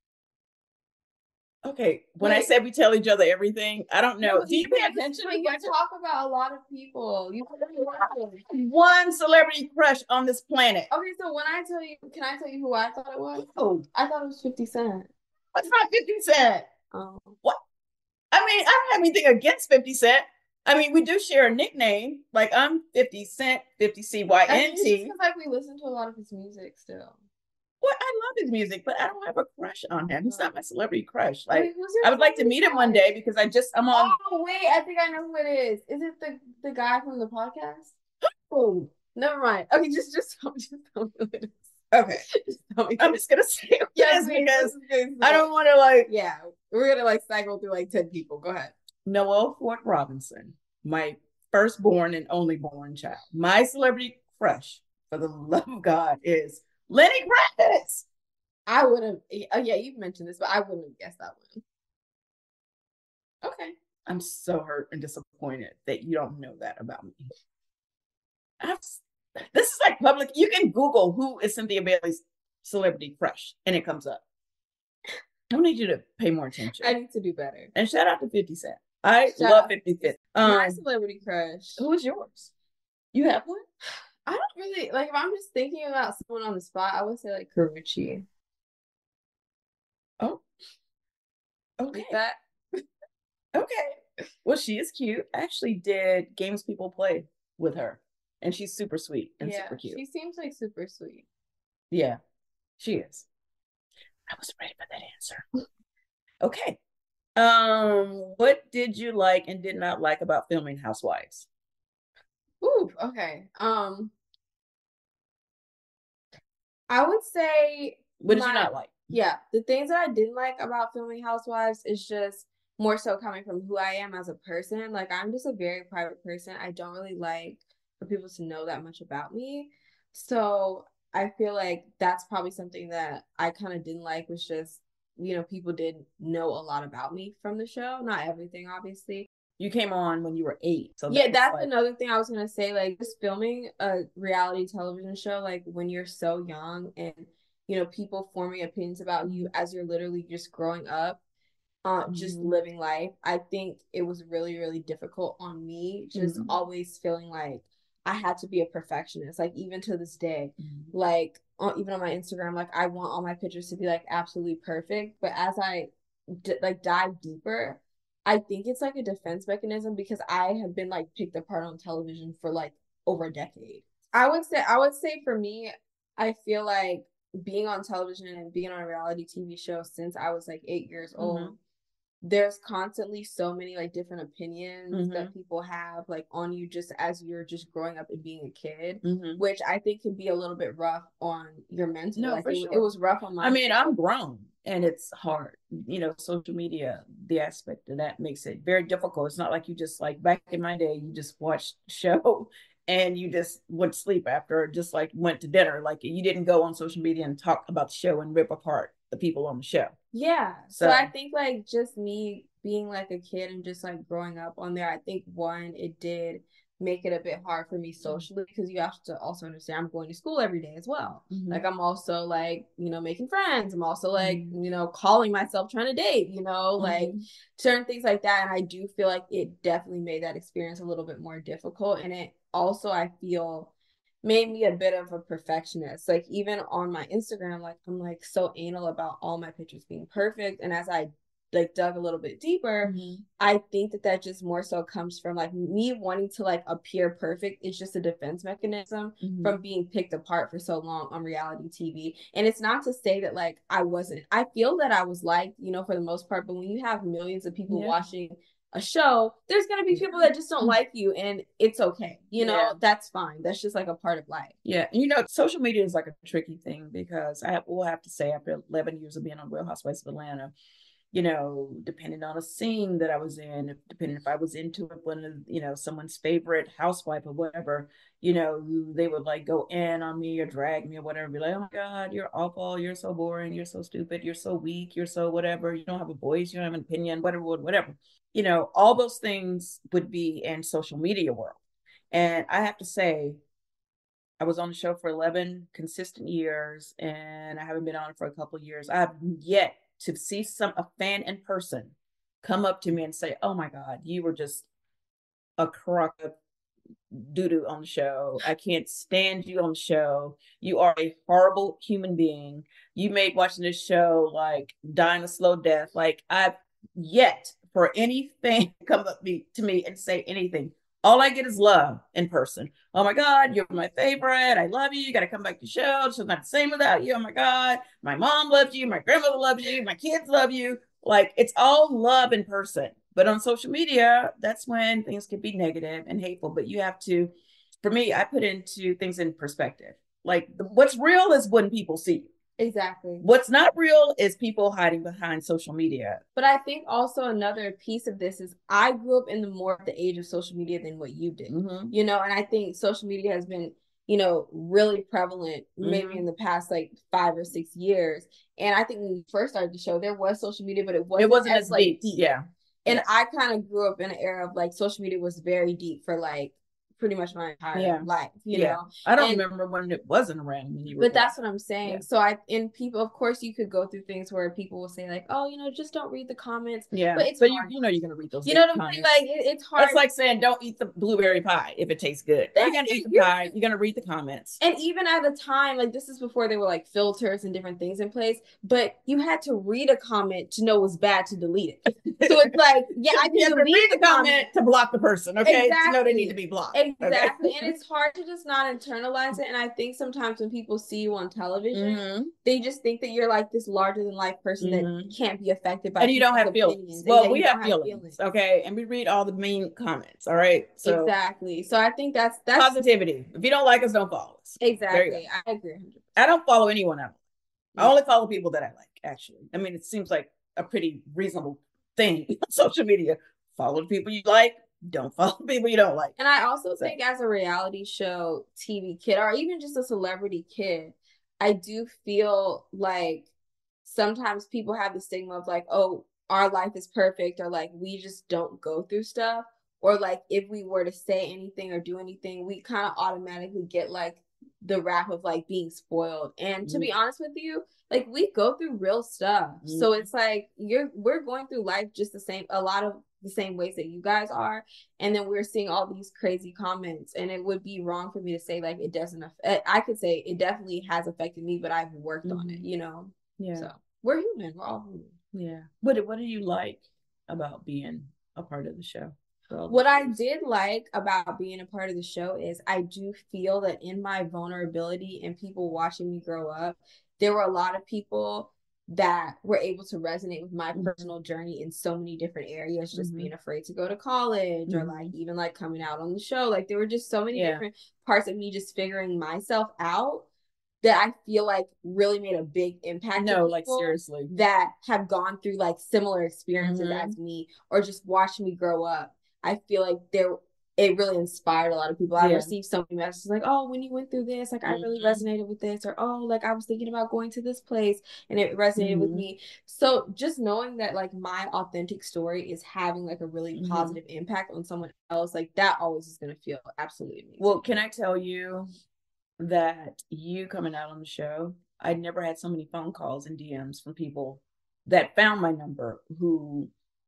Okay, when Wait. I said we tell each other everything, I don't know. No, Do you pay attention? But you talk about a lot of people. You one celebrity crush on this planet. Okay, so when I tell you, can I tell you who I thought it was? Oh, I thought it was fifty Cent. It's not fifty Cent. Oh. What? I mean, I don't have anything against fifty Cent. I mean, we do share a nickname. Like I'm fifty Cent, fifty C Y N T. Because like we listen to a lot of his music still. Well, I love his music, but I don't have a crush on him. He's not my celebrity crush. Like wait, I would like to meet him one day because I just I'm on. Oh wait, I think I know who it is. Is it the the guy from the podcast? Oh, never mind. Okay, just just tell me, just tell me who it is. Okay, just tell me. I'm just gonna say who yes, it is because because I don't want to like. Yeah, we're gonna like cycle through like ten people. Go ahead. Noel Fort Robinson, my firstborn and only born child. My celebrity crush, for the love of God, is Lenny Kravitz. I would have. Oh yeah, you've mentioned this, but I wouldn't have guessed that one. Okay. I'm so hurt and disappointed that you don't know that about me. I've, this is like public. You can Google who is Cynthia Bailey's celebrity crush, and it comes up. I need you to pay more attention. I need to do better. And shout out to fifty Cent. I shout love fifty Cent. Um, My celebrity crush. Who is yours? You have one? I don't really like. If I'm just thinking about someone on the spot, I would say like Karrueche. Oh, okay. Like that. Okay. Well, she is cute. I actually did Games People Play with her, and she's super sweet and yeah, super cute. She seems like super sweet. Yeah, she is. I was ready for that answer. Okay. Um, what did you like and did not like about filming Housewives? Ooh, okay. Um, I would say. What did my, you not like? Yeah, the things that I didn't like about filming Housewives is just more so coming from who I am as a person. Like I'm just a very private person. I don't really like for people to know that much about me. So I feel like that's probably something that I kind of didn't like, was just, you know, people did know a lot about me from the show. Not everything, obviously. You came on when you were eight. So yeah, that's like... another thing I was going to say. Like, just filming a reality television show, like when you're so young and, you know, people forming opinions about you as you're literally just growing up, uh, mm-hmm. just living life. I think it was really, really difficult on me, just mm-hmm. always feeling like I had to be a perfectionist. Like, even to this day, mm-hmm. like, uh, even on my Instagram, like, I want all my pictures to be, like, absolutely perfect. But as I, d- like, dive deeper, I think it's, like, a defense mechanism because I have been, like, picked apart on television for, like, over a decade. I would say, I would say for me, I feel like being on television and being on a reality T V show since I was, like, eight years mm-hmm. old, there's constantly so many like different opinions mm-hmm. that people have like on you just as you're just growing up and being a kid, mm-hmm. which I think can be a little bit rough on your mental. No, like for it, sure. it was rough on my I mean, I'm grown and it's hard. You know, social media, the aspect of that makes it very difficult. It's not like you just like back in my day, you just watched the show and you just went to sleep after, or just like went to dinner. Like you didn't go on social media and talk about the show and rip apart the people on the show. Yeah. So, so I think like just me being like a kid and just like growing up on there, I think one, it did make it a bit hard for me socially because you have to also understand I'm going to school every day as well. Mm-hmm. Like I'm also like, you know, making friends. I'm also like, mm-hmm. you know, calling myself trying to date, you know, mm-hmm. like certain things like that. And I do feel like it definitely made that experience a little bit more difficult. And it also, I feel, made me a bit of a perfectionist. Like even on my Instagram, like I'm like so anal about all my pictures being perfect. And as I like dug a little bit deeper, mm-hmm. I think that that just more so comes from like me wanting to like appear perfect. It's just a defense mechanism mm-hmm. from being picked apart for so long on reality T V. And it's not to say that like I wasn't. I feel that I was liked, you know, for the most part. But when you have millions of people yeah. watching a show, there's gonna be people that just don't like you, and it's okay. You know, yeah. that's fine. That's just like a part of life. Yeah, you know, social media is like a tricky thing because I will have to say, after eleven years of being on Real Housewives of Atlanta, you know, depending on a scene that I was in, depending if I was into it, one of, you know, someone's favorite housewife or whatever, you know, they would like go in on me or drag me or whatever, be like, oh my God, you're awful, you're so boring, you're so stupid, you're so weak, you're so whatever, you don't have a voice, you don't have an opinion, whatever, whatever. You know, all those things would be in social media world. And I have to say, I was on the show for eleven consistent years, and I haven't been on it for a couple of years. I have yet to see some a fan in person come up to me and say, oh my God, you were just a crock of doo-doo on the show. I can't stand you on the show. You are a horrible human being. You made watching this show like dying a slow death. Like I've yet for any fan to come up me, to me and say anything. All I get is love in person. Oh my God, you're my favorite. I love you. You got to come back to the show. She's not the same without you. Oh my God, my mom loves you. My grandmother loves you. My kids love you. Like it's all love in person. But on social media, that's when things can be negative and hateful. But you have to, for me, I put into things in perspective. Like what's real is when people see you. Exactly. What's not real is people hiding behind social media. But I think also another piece of this is I grew up in the more of the age of social media than what you did, mm-hmm. you know, and I think social media has been, you know, really prevalent mm-hmm. maybe in the past like five or six years. And I think when we first started the show, there was social media, but it wasn't, it wasn't as, as like deep. deep. Yeah. And yeah. I kind of grew up in an era of like social media was very deep for like pretty much my entire yeah. life, you yeah. know. I don't and, remember when it wasn't around when you were But there. that's what I'm saying. Yeah. So I and people, of course, you could go through things where people will say like, oh, you know, just don't read the comments. Yeah. But it's but you, you know you're gonna read those. You know what I'm saying? Like it, it's hard. It's like saying don't eat the blueberry pie if it tastes good. You're gonna eat the pie. You're gonna read the comments. And even at a time like this is before there were like filters and different things in place, but you had to read a comment to know it was bad to delete it. So it's like, yeah, I can delete read the comment, comment to block the person. Okay, exactly. To know they need to be blocked. Exactly, okay? And it's hard to just not internalize it. And I think sometimes when people see you on television, mm-hmm. they just think that you're like this larger than life person mm-hmm. that can't be affected by and you don't have feelings. Well, yeah, we have feelings, have feelings, okay, and we read all the mean comments. All right, so exactly. So I think that's that's positivity. If you don't like us, don't follow us. Exactly, I agree. one hundred percent. I don't follow anyone else. I only follow people that I like. Actually, I mean, it seems like a pretty reasonable thing on social media. Follow the people you like. Don't follow people you don't like. And I also so. think as a reality show T V kid, or even just a celebrity kid, I do feel like sometimes people have the stigma of like, oh, our life is perfect, or like we just don't go through stuff, or like if we were to say anything or do anything, we kind of automatically get like the rap of like being spoiled. And to be honest with you, like we go through real stuff. Mm-hmm. So it's like you're we're going through life just the same, a lot of the same ways that you guys are. And then we're seeing all these crazy comments, and it would be wrong for me to say like it doesn't affect. I could say it definitely has affected me, but I've worked mm-hmm. on it, you know. Yeah. So we're human. We're all human. Yeah. What what do you like about being a part of the show? What I did like about being a part of the show is I do feel that in my vulnerability and people watching me grow up, there were a lot of people that were able to resonate with my mm-hmm. personal journey in so many different areas, just mm-hmm. being afraid to go to college mm-hmm. or like even like coming out on the show. Like there were just so many yeah. different parts of me just figuring myself out that I feel like really made a big impact. No, like seriously. That have gone through like similar experiences mm-hmm. as me, or just watched me grow up. I feel like there it really inspired a lot of people. I yeah. received so many messages like, oh, when you went through this, like mm-hmm. I really resonated with this, or oh, like I was thinking about going to this place and it resonated mm-hmm. with me. So just knowing that like my authentic story is having like a really mm-hmm. positive impact on someone else, like that always is gonna feel absolutely amazing. Well, can I tell you that you coming out on the show, I never had so many phone calls and D Ms from people that found my number who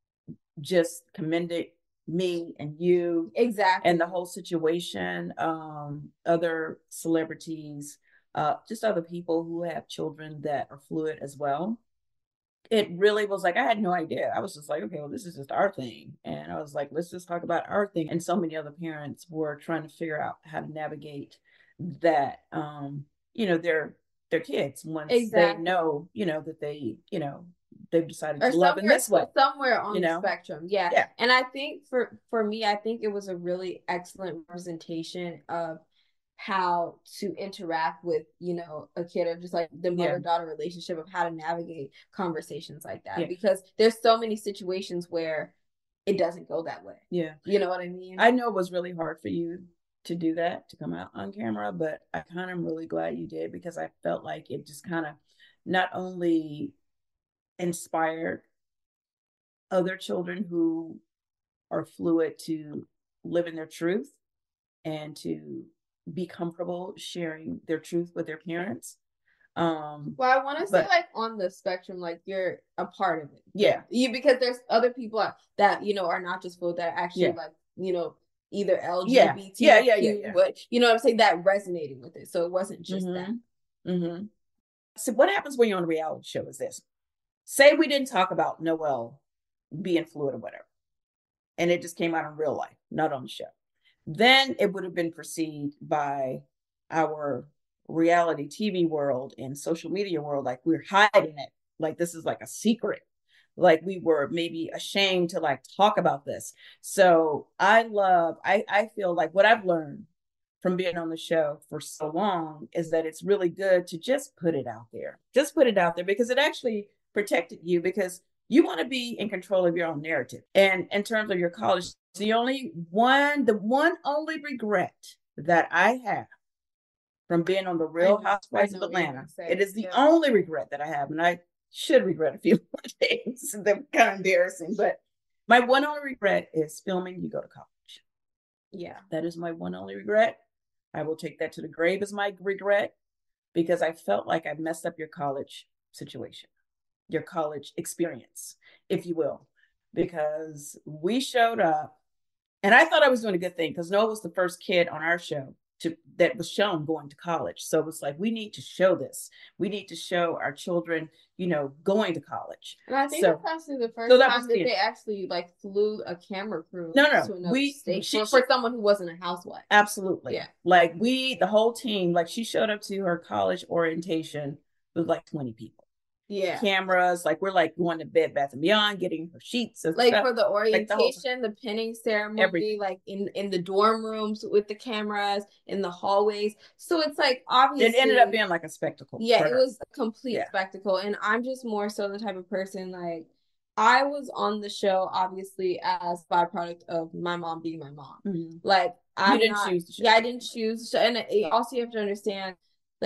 just commended me and you exactly and the whole situation, um other celebrities, uh just other people who have children that are fluid as well. It really was like I had no idea. I was just like, okay, well, this is just our thing, and I was like, let's just talk about our thing. And so many other parents were trying to figure out how to navigate that, um you know, their their kids once exactly. they know, you know, that they, you know, they've decided or to love in this way, somewhere on you know? the spectrum. Yeah. yeah. And I think for, for me, I think it was a really excellent representation of how to interact with, you know, a kid, or just like the mother-daughter yeah. relationship, of how to navigate conversations like that. Yeah. Because there's so many situations where it doesn't go that way. Yeah. You know what I mean? I know it was really hard for you to do that, to come out on camera, but I kind of am really glad you did, because I felt like it just kind of not only inspired other children who are fluid to live in their truth and to be comfortable sharing their truth with their parents. Um, well, I want to say like on the spectrum, like you're a part of it. Yeah. You, because there's other people that, you know, are not just fluid, that are actually yeah. like, you know, either L G B T Q, yeah, yeah, yeah, yeah. but you know what I'm saying, that resonated with it. So it wasn't just mm-hmm. that. Mm-hmm. So what happens when you're on a reality show is this. Say we didn't talk about Noel being fluid or whatever, and it just came out in real life, not on the show. Then it would have been perceived by our reality T V world and social media world like we're hiding it, like this is like a secret, like we were maybe ashamed to like talk about this. So I love, I, I feel like what I've learned from being on the show for so long is that it's really good to just put it out there. Just put it out there, because it actually protected you, because you want to be in control of your own narrative. And in terms of your college, the only one, the one only regret that I have from being on the Real Housewives of Atlanta, it is the yeah. only regret that I have. And I should regret a few more things. They're kind of embarrassing, but my one only regret is filming You Go to College. Yeah. That is my one only regret. I will take that to the grave as my regret, because I felt like I messed up your college situation, your college experience, if you will, because we showed up and I thought I was doing a good thing, because Noah was the first kid on our show to, that was shown going to college. So it was like, we need to show this. We need to show our children, you know, going to college. And I think so, that's actually the first so that time that the, they actually like flew a camera crew. No, no, to another we state she, for, for someone who wasn't a housewife. Absolutely. Yeah. Like we, the whole team, like she showed up to her college orientation with like twenty people. Yeah. Cameras, like we're like going to Bed Bath and Beyond, getting her sheets and like stuff. For the orientation, like the, the pinning ceremony, everything. Like in in the dorm rooms with the cameras, in the hallways. So it's like obviously it ended up being like a spectacle. Yeah, it was a complete yeah. spectacle. And I'm just more so the type of person, like I was on the show obviously as byproduct of my mom being my mom. Mm-hmm. Like I didn't not, choose the show. Yeah, I didn't choose the show. And it, also you have to understand, like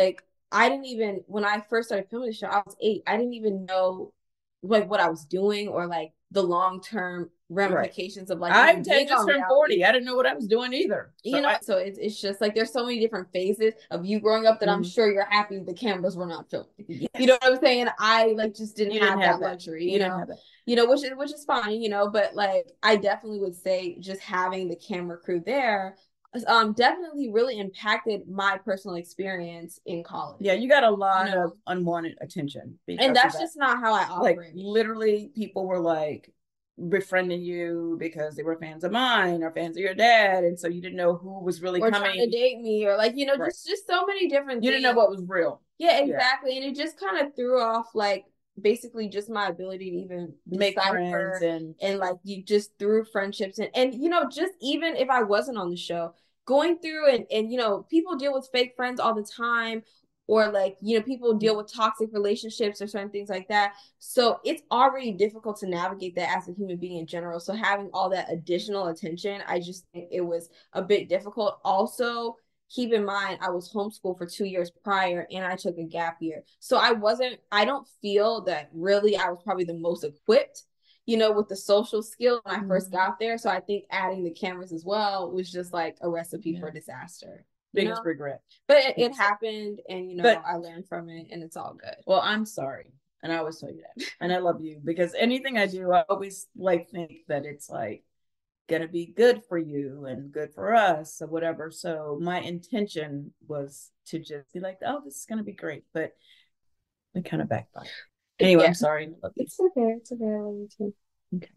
I didn't even, when I first started filming the show, I was eight. I didn't even know like what I was doing or like the long-term ramifications right. of like I just turned forty. I didn't know what I was doing either. So you know, I, so it's it's just like there's so many different phases of you growing up that mm-hmm. I'm sure you're happy the cameras were not filming. Yes. You know what I'm saying? I like just didn't, have, didn't have that luxury. You, you know, have you know, which is which is fine. You know, but like I definitely would say just having the camera crew there. Um, definitely really impacted my personal experience in college. Yeah, you got a lot you know? of unwanted attention. And that's that. just not how I operate. Like, literally, people were like befriending you because they were fans of mine or fans of your dad. And so you didn't know who was really or coming. trying to date me or like, you know, right. just, just so many different you things. You didn't know what was real. Yeah, exactly. Yeah. And it just kind of threw off like basically just my ability to even make friends and and like you just through friendships and, and you know, just even if I wasn't on the show, going through and, and, you know, people deal with fake friends all the time or like, you know, people deal with toxic relationships or certain things like that. So it's already difficult to navigate that as a human being in general. So having all that additional attention, I just think it was a bit difficult. Also, keep in mind, I was homeschooled for two years prior and I took a gap year. So I wasn't, I don't feel that really I was probably the most equipped, you know, with the social skill when I mm-hmm. first got there. So I think adding the cameras as well was just like a recipe yeah. for disaster. Biggest know? regret. But it, it happened and, you know, but, I learned from it and it's all good. Well, I'm sorry. And I always tell you that. And I love you because anything I do, I always like think that it's like going to be good for you and good for us or whatever. So my intention was to just be like, oh, this is going to be great. But it kind of backfired. Anyway, yeah. I'm sorry. It's okay. It's okay. I love you too. Okay.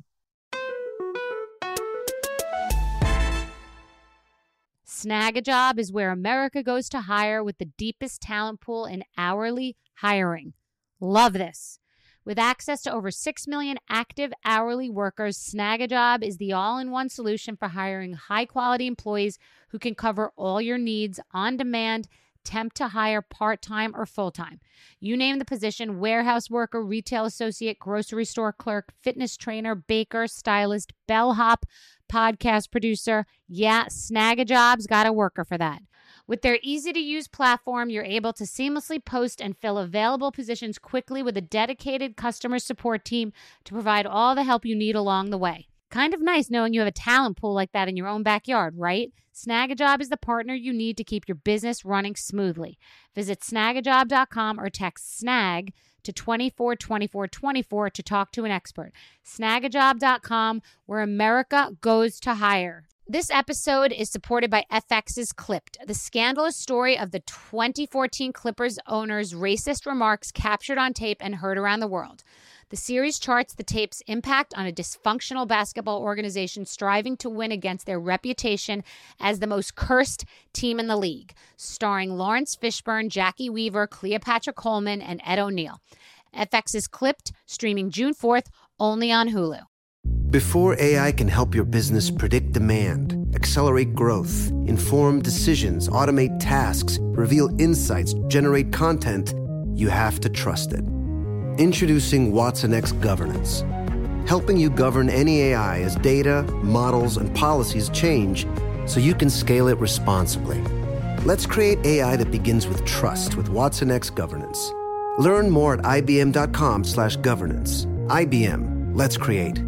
Snagajob is where America goes to hire with the deepest talent pool in hourly hiring. Love this. With access to over six million active hourly workers, Snagajob is the all-in-one solution for hiring high-quality employees who can cover all your needs on demand, temp to hire, part-time or full-time. You name the position: warehouse worker, retail associate, grocery store clerk, fitness trainer, baker, stylist, bellhop, podcast producer. Yeah, Snagajob's got a worker for that. With their easy-to-use platform, you're able to seamlessly post and fill available positions quickly with a dedicated customer support team to provide all the help you need along the way. Kind of nice knowing you have a talent pool like that in your own backyard, right? Snagajob is the partner you need to keep your business running smoothly. Visit snagajob dot com or text SNAG to two four two four two four to talk to an expert. snagajob dot com, where America goes to hire. This episode is supported by F X's Clipped, the scandalous story of the twenty fourteen Clippers owner's racist remarks captured on tape and heard around the world. The series charts the tape's impact on a dysfunctional basketball organization striving to win against their reputation as the most cursed team in the league, starring Lawrence Fishburne, Jackie Weaver, Cleopatra Coleman, and Ed O'Neill. F X's Clipped, streaming June fourth, only on Hulu. Before A I can help your business predict demand, accelerate growth, inform decisions, automate tasks, reveal insights, generate content, you have to trust it. Introducing Watson X Governance, helping you govern any A I as data, models, and policies change so you can scale it responsibly. Let's create A I that begins with trust with Watson X Governance. Learn more at ibm dot com slash governance. I B M, let's create.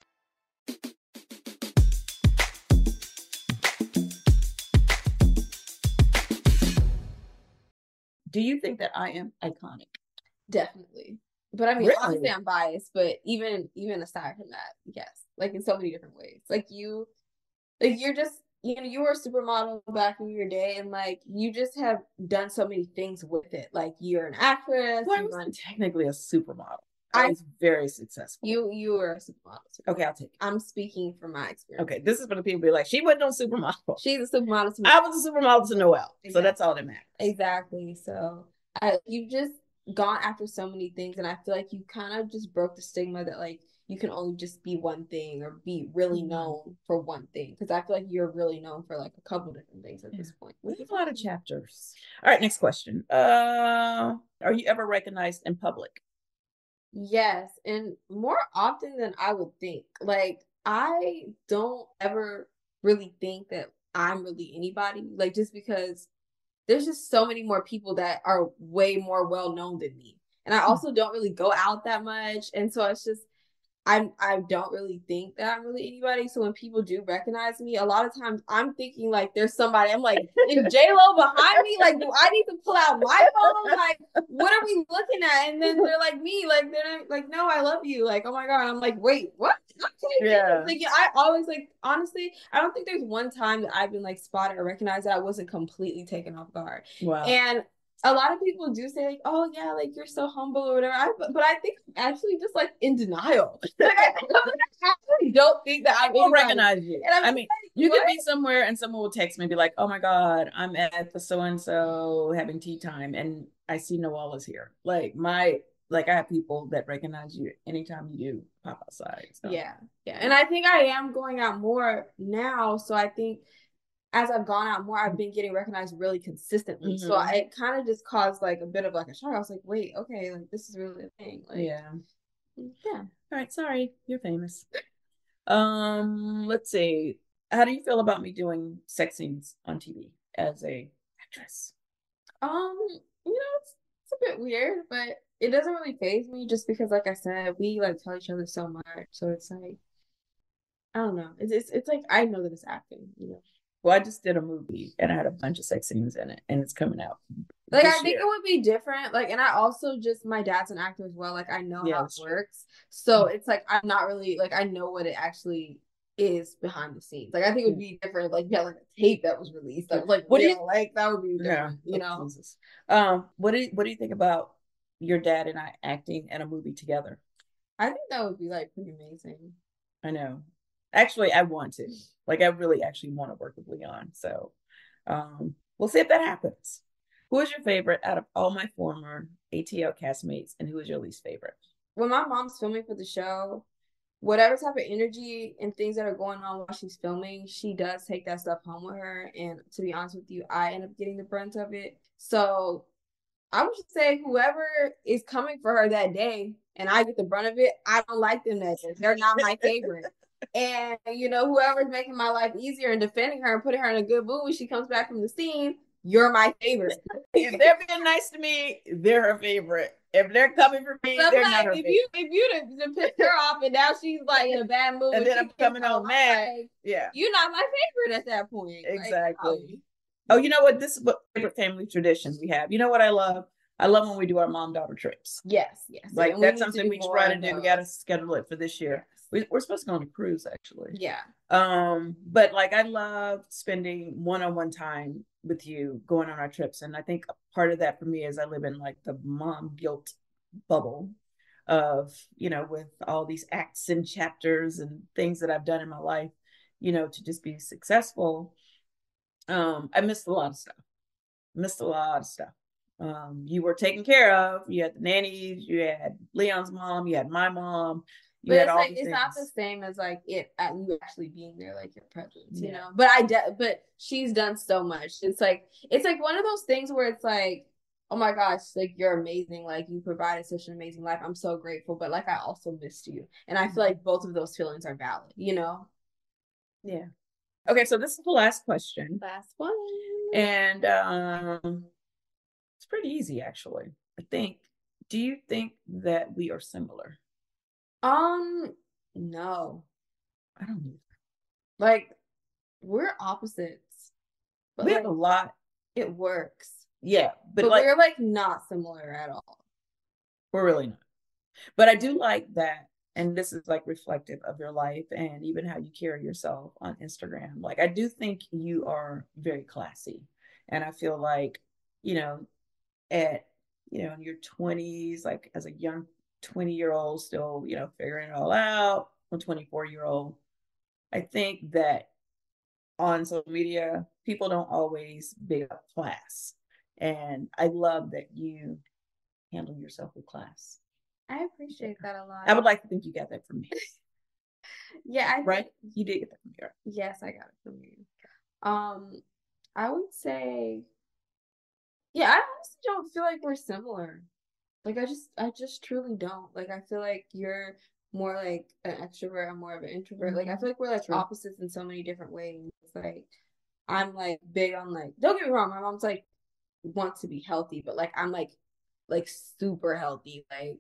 Do you think that I am iconic? Definitely. But I mean, really? Obviously I'm biased, but even even aside from that, yes. Like in so many different ways. Like you, like you're just, you know, you were a supermodel back in your day and like you just have done so many things with it. Like you're an actress. Well, I wasn't run... technically a supermodel. I, I was very successful. You you were a supermodel. Okay, I'll take it. I'm speaking from my experience. Okay, this is for the people be like, she wasn't no supermodel. She's a supermodel to me. I was a supermodel to Noelle. Exactly. So that's all that matters. Exactly. So I, you just gone after so many things and I feel like you kind of just broke the stigma that like you can only just be one thing or be really known for one thing, because I feel like you're really known for like a couple different things at yeah. this point. We have a lot of chapters. All right, next question. Uh are you ever recognized in public? Yes, and more often than I would think. Like I don't ever really think that I'm really anybody, like just because there's just so many more people that are way more well known than me. And I also don't really go out that much. And so it's just, I I don't really think that I'm really anybody. So when people do recognize me, a lot of times I'm thinking like there's somebody. I'm like, is J Lo behind me? Like, do I need to pull out my phone? Like, what are we looking at? And then they're like me, like they're like, no, I love you. Like, oh my god. I'm like, wait, what? Okay. Yeah. Like, I always like honestly, I don't think there's one time that I've been like spotted or recognized that I wasn't completely taken off guard. Wow. And a lot of people do say like, oh yeah, like you're so humble or whatever. I, but I think I'm actually just like in denial. Like I, I actually don't think that I will recognize you. And I mean, like, you what? could be somewhere and someone will text me and be like, oh my God, I'm at the so-and-so having tea time and I see Noella's here. Like my, like I have people that recognize you anytime you do pop outside. So. Yeah. Yeah. And I think I am going out more now. So I think as I've gone out more, I've been getting recognized really consistently. Mm-hmm. So I, it kind of just caused like a bit of like a shock. I was like, wait, okay, like this is really a thing. Like, yeah. Yeah. All right. Sorry. You're famous. Um, let's see. How do you feel about me doing sex scenes on T V as a actress? Um, you know, it's, it's a bit weird, but it doesn't really faze me just because, like I said, we like tell each other so much. So it's like, I don't know. It's, it's, it's like, I know that it's acting, you know. Well, I just did a movie and I had a bunch of sex scenes in it and it's coming out. Like, I think year. It would be different. Like, and I also just, my dad's an actor as well. Like, I know yeah, how it works. So it's like, I'm not really, like, I know what it actually is behind the scenes. Like, I think it would be different. Like, yeah, like a tape that was released. That was like, what do you like? That would be different, yeah. you know? Jesus. Um, what do you, what do you think about your dad and I acting in a movie together? I think that would be like pretty amazing. I know. Actually, I want to. Like, I really actually want to work with Leon. So um, we'll see if that happens. Who is your favorite out of all my former A T L castmates, and who is your least favorite? When my mom's filming for the show, whatever type of energy and things that are going on while she's filming, she does take that stuff home with her. And to be honest with you, I end up getting the brunt of it. So I would just say whoever is coming for her that day and I get the brunt of it, I don't like them that day. They're not my favorite. And, you know, whoever's making my life easier and defending her and putting her in a good mood when she comes back from the scene, you're my favorite. If they're being nice to me, they're her favorite. If they're coming for me, so they're like, not her if favorite. You, if you to, to piss her off and now she's like in a bad mood. And then I'm coming home mad. Like, yeah. You're not my favorite at that point. Exactly. Like, oh, you know what? This is what favorite family tradition we have. You know what I love? I love when we do our mom-daughter trips. Yes, yes. Like, that's something we try to do. We got to schedule it for this year. Yes. We, we're supposed to go on a cruise, actually. Yeah. Um, but like, I love spending one-on-one time with you, going on our trips. And I think part of that for me is I live in like the mom guilt bubble of, you know, with all these acts and chapters and things that I've done in my life, you know, to just be successful. Um, I missed a lot of stuff. Missed a lot of stuff. Um, you were taken care of. You had the nannies, you had Leon's mom, you had my mom. You but had it's all like these it's things. not the same as like it at you actually being there, like your presence, yeah. you know. But I de- but she's done so much. It's like it's like one of those things where it's like, oh my gosh, like you're amazing. Like you provided such an amazing life. I'm so grateful. But like I also missed you, and I feel like both of those feelings are valid, you know. Yeah. Okay, so this is the last question. Last one. And um, it's pretty easy, actually. I think. Do you think that we are similar? Um, no. I don't either. Like, we're opposites. But we like, have a lot. It works. Yeah. But, but like, we're like not similar at all. We're really not. But I do like that. And this is like reflective of your life and even how you carry yourself on Instagram. Like, I do think you are very classy. And I feel like, you know, at, you know, in your twenties, like as a young twenty year old, still, you know, figuring it all out, a twenty-four year old, I think that on social media, people don't always big up class. And I love that you handle yourself with class. I appreciate that a lot. I would like to think you got that from me. Yeah, I right? Think, you did get that from me. Yes, I got it from you. Um, I would say, yeah, I honestly don't feel like we're similar. Like I just, I just truly don't. Like I feel like you're more like an extrovert. I'm more of an introvert. Mm-hmm. Like I feel like we're like True. opposites in so many different ways. It's like I'm like big on like. Don't get me wrong. My mom's like want to be healthy, but like I'm like like super healthy, like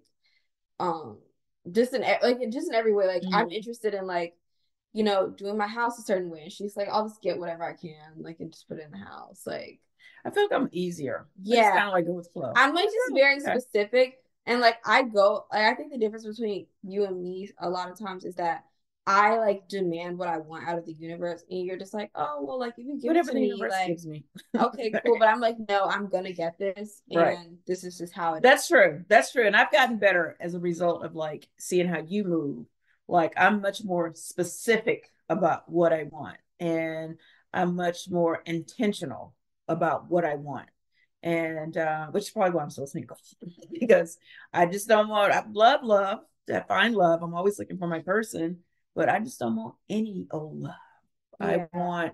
um just in like just in every way. Like mm-hmm. I'm interested in like, you know, doing my house a certain way. And she's like, I'll just get whatever I can, like, and just put it in the house. Like, I feel like I'm easier. Yeah. Kind of like go with flow. I'm like just very okay. specific. And like, I go, like, I think the difference between you and me a lot of times is that I like demand what I want out of the universe. And you're just like, oh, well, like, if you give whatever it to the me, universe like, gives me. Okay, cool. But I'm like, no, I'm going to get this. And right. this is just how it That's is. true. That's true. And I've gotten better as a result of like seeing how you move. Like, I'm much more specific about what I want, and I'm much more intentional about what I want, and uh which is probably why I'm so single, because I just don't want, I love love, I find love, I'm always looking for my person, but I just don't want any old love. Yeah. I want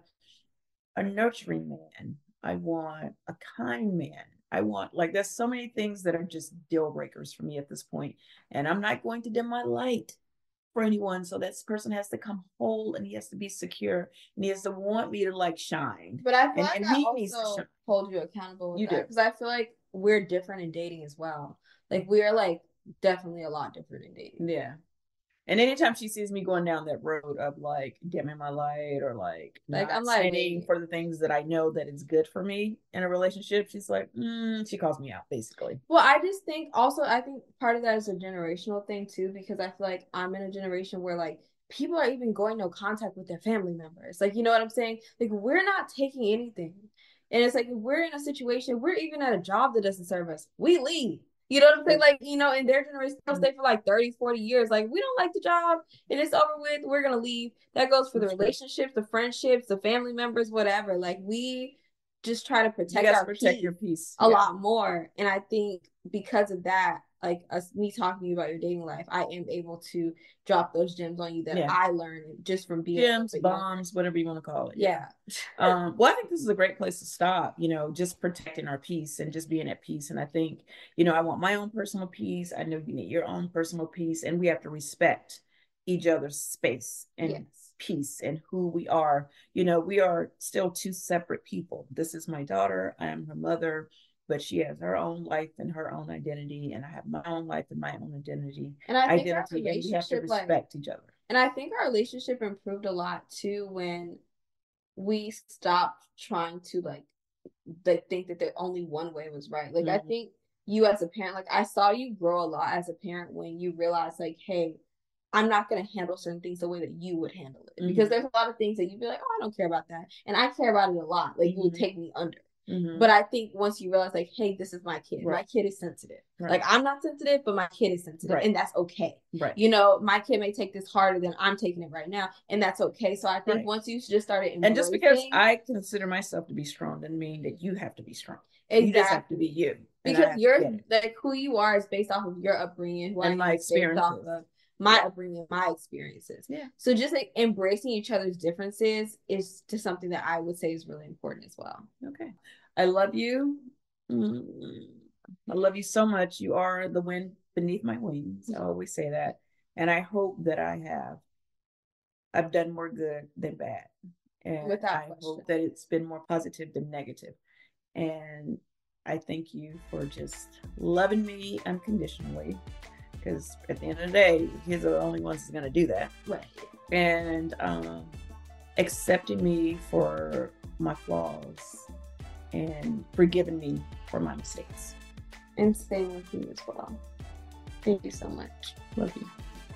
a nurturing man, I want a kind man, I want, like, there's so many things that are just deal breakers for me at this point, and I'm not going to dim my light for anyone. So this person has to come whole, and he has to be secure, and he has to want me to like shine. But I feel and, like and I he also needs to sh- hold you accountable with you that, because I feel like we're different in dating as well. Like we're like definitely a lot different in dating. Yeah. And anytime she sees me going down that road of like dimming my light or like like not I'm like standing for the things that I know that is good for me in a relationship, she's like, mm, she calls me out basically. Well, I just think also I think part of that is a generational thing too, because I feel like I'm in a generation where like people are even going no contact with their family members. Like, you know what I'm saying? Like we're not taking anything. And it's like if we're in a situation, we're even at a job that doesn't serve us, we leave. You know what I'm saying? Like, you know, in their generation, they'll stay for like thirty, forty years. Like, we don't like the job and it's over with. We're going to leave. That goes for the relationships, the friendships, the family members, whatever. Like, we just try to protect our protect peace your peace a yeah. lot more. And I think because of that, like us, me talking to you about your dating life, I am able to drop those gems on you that yeah. I learned just from being gems, bombs, younger. Whatever you want to call it. Yeah. um, well, I think this is a great place to stop, you know, just protecting our peace and just being at peace. And I think, you know, I want my own personal peace. I know you need your own personal peace, and we have to respect each other's space and yes. peace and who we are. You know, we are still two separate people. This is my daughter. I am her mother. But she has her own life and her own identity, and I have my own life and my own identity. And I think identity, our relationship, and we have to respect like, each other. And I think our relationship improved a lot too when we stopped trying to like they think that the only one way was right. Like mm-hmm. I think you as a parent, like I saw you grow a lot as a parent when you realized like, hey, I'm not going to handle certain things the way that you would handle it, mm-hmm. because there's a lot of things that you'd be like, oh, I don't care about that, and I care about it a lot. Like mm-hmm. you would take me under. Mm-hmm. But I think once you realize, like, hey, this is my kid. Right. My kid is sensitive. Right. Like, I'm not sensitive, but my kid is sensitive. Right. And that's okay. Right. You know, my kid may take this harder than I'm taking it right now. And that's okay. So I think right. once you just started embracing... And just because I consider myself to be strong doesn't mean that you have to be strong. Exactly. You just have to be you. Because you're, like, who you are is based off of your upbringing. Who and I my experiences. Off of my upbringing, my experiences. Yeah. So just, like, embracing each other's differences is just something that I would say is really important as well. Okay. I love you. I love you so much. You are the wind beneath my wings. I always say that. And I hope that I have, I've done more good than bad. And Without I question. hope that it's been more positive than negative. And I thank you for just loving me unconditionally. Because at the end of the day, kids are the only ones who's going to do that. Right. And um, accepting me for my flaws. And forgiving me for my mistakes. And staying with you as well. Thank you so much. Love you.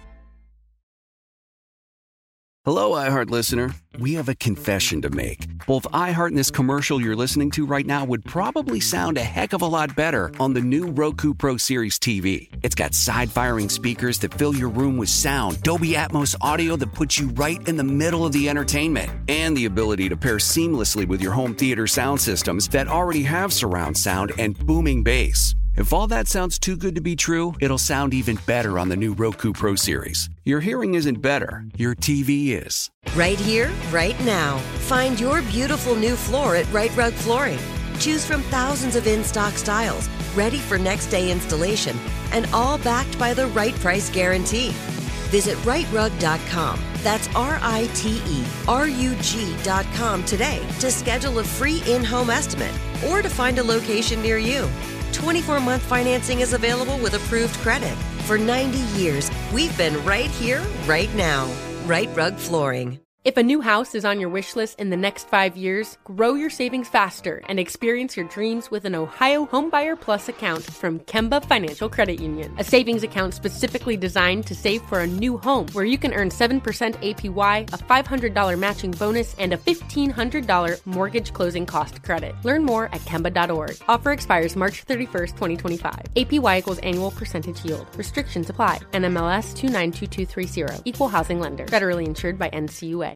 Hello, iHeart listener. We have a confession to make. Both iHeart and this commercial you're listening to right now would probably sound a heck of a lot better on the new Roku Pro Series T V. It's got side-firing speakers that fill your room with sound, Dolby Atmos audio that puts you right in the middle of the entertainment, and the ability to pair seamlessly with your home theater sound systems that already have surround sound and booming bass. If all that sounds too good to be true, it'll sound even better on the new Roku Pro Series. Your hearing isn't better, your T V is. Right here, right now. Find your beautiful new floor at Right Rug Flooring. Choose from thousands of in-stock styles, ready for next day installation, and all backed by the right price guarantee. Visit right rug dot com That's R I T E R U G dot com today to schedule a free in-home estimate or to find a location near you. twenty-four month financing is available with approved credit. For ninety years, we've been right here, right now. Right Rug Flooring. If a new house is on your wish list in the next five years, grow your savings faster and experience your dreams with an Ohio Homebuyer Plus account from Kemba Financial Credit Union. A savings account specifically designed to save for a new home where you can earn seven percent A P Y, a five hundred dollars matching bonus, and a fifteen hundred dollars mortgage closing cost credit. Learn more at Kemba dot org. Offer expires March thirty-first, twenty twenty-five. A P Y equals annual percentage yield. Restrictions apply. N M L S two nine two two three zero. Equal housing lender. Federally insured by N C U A.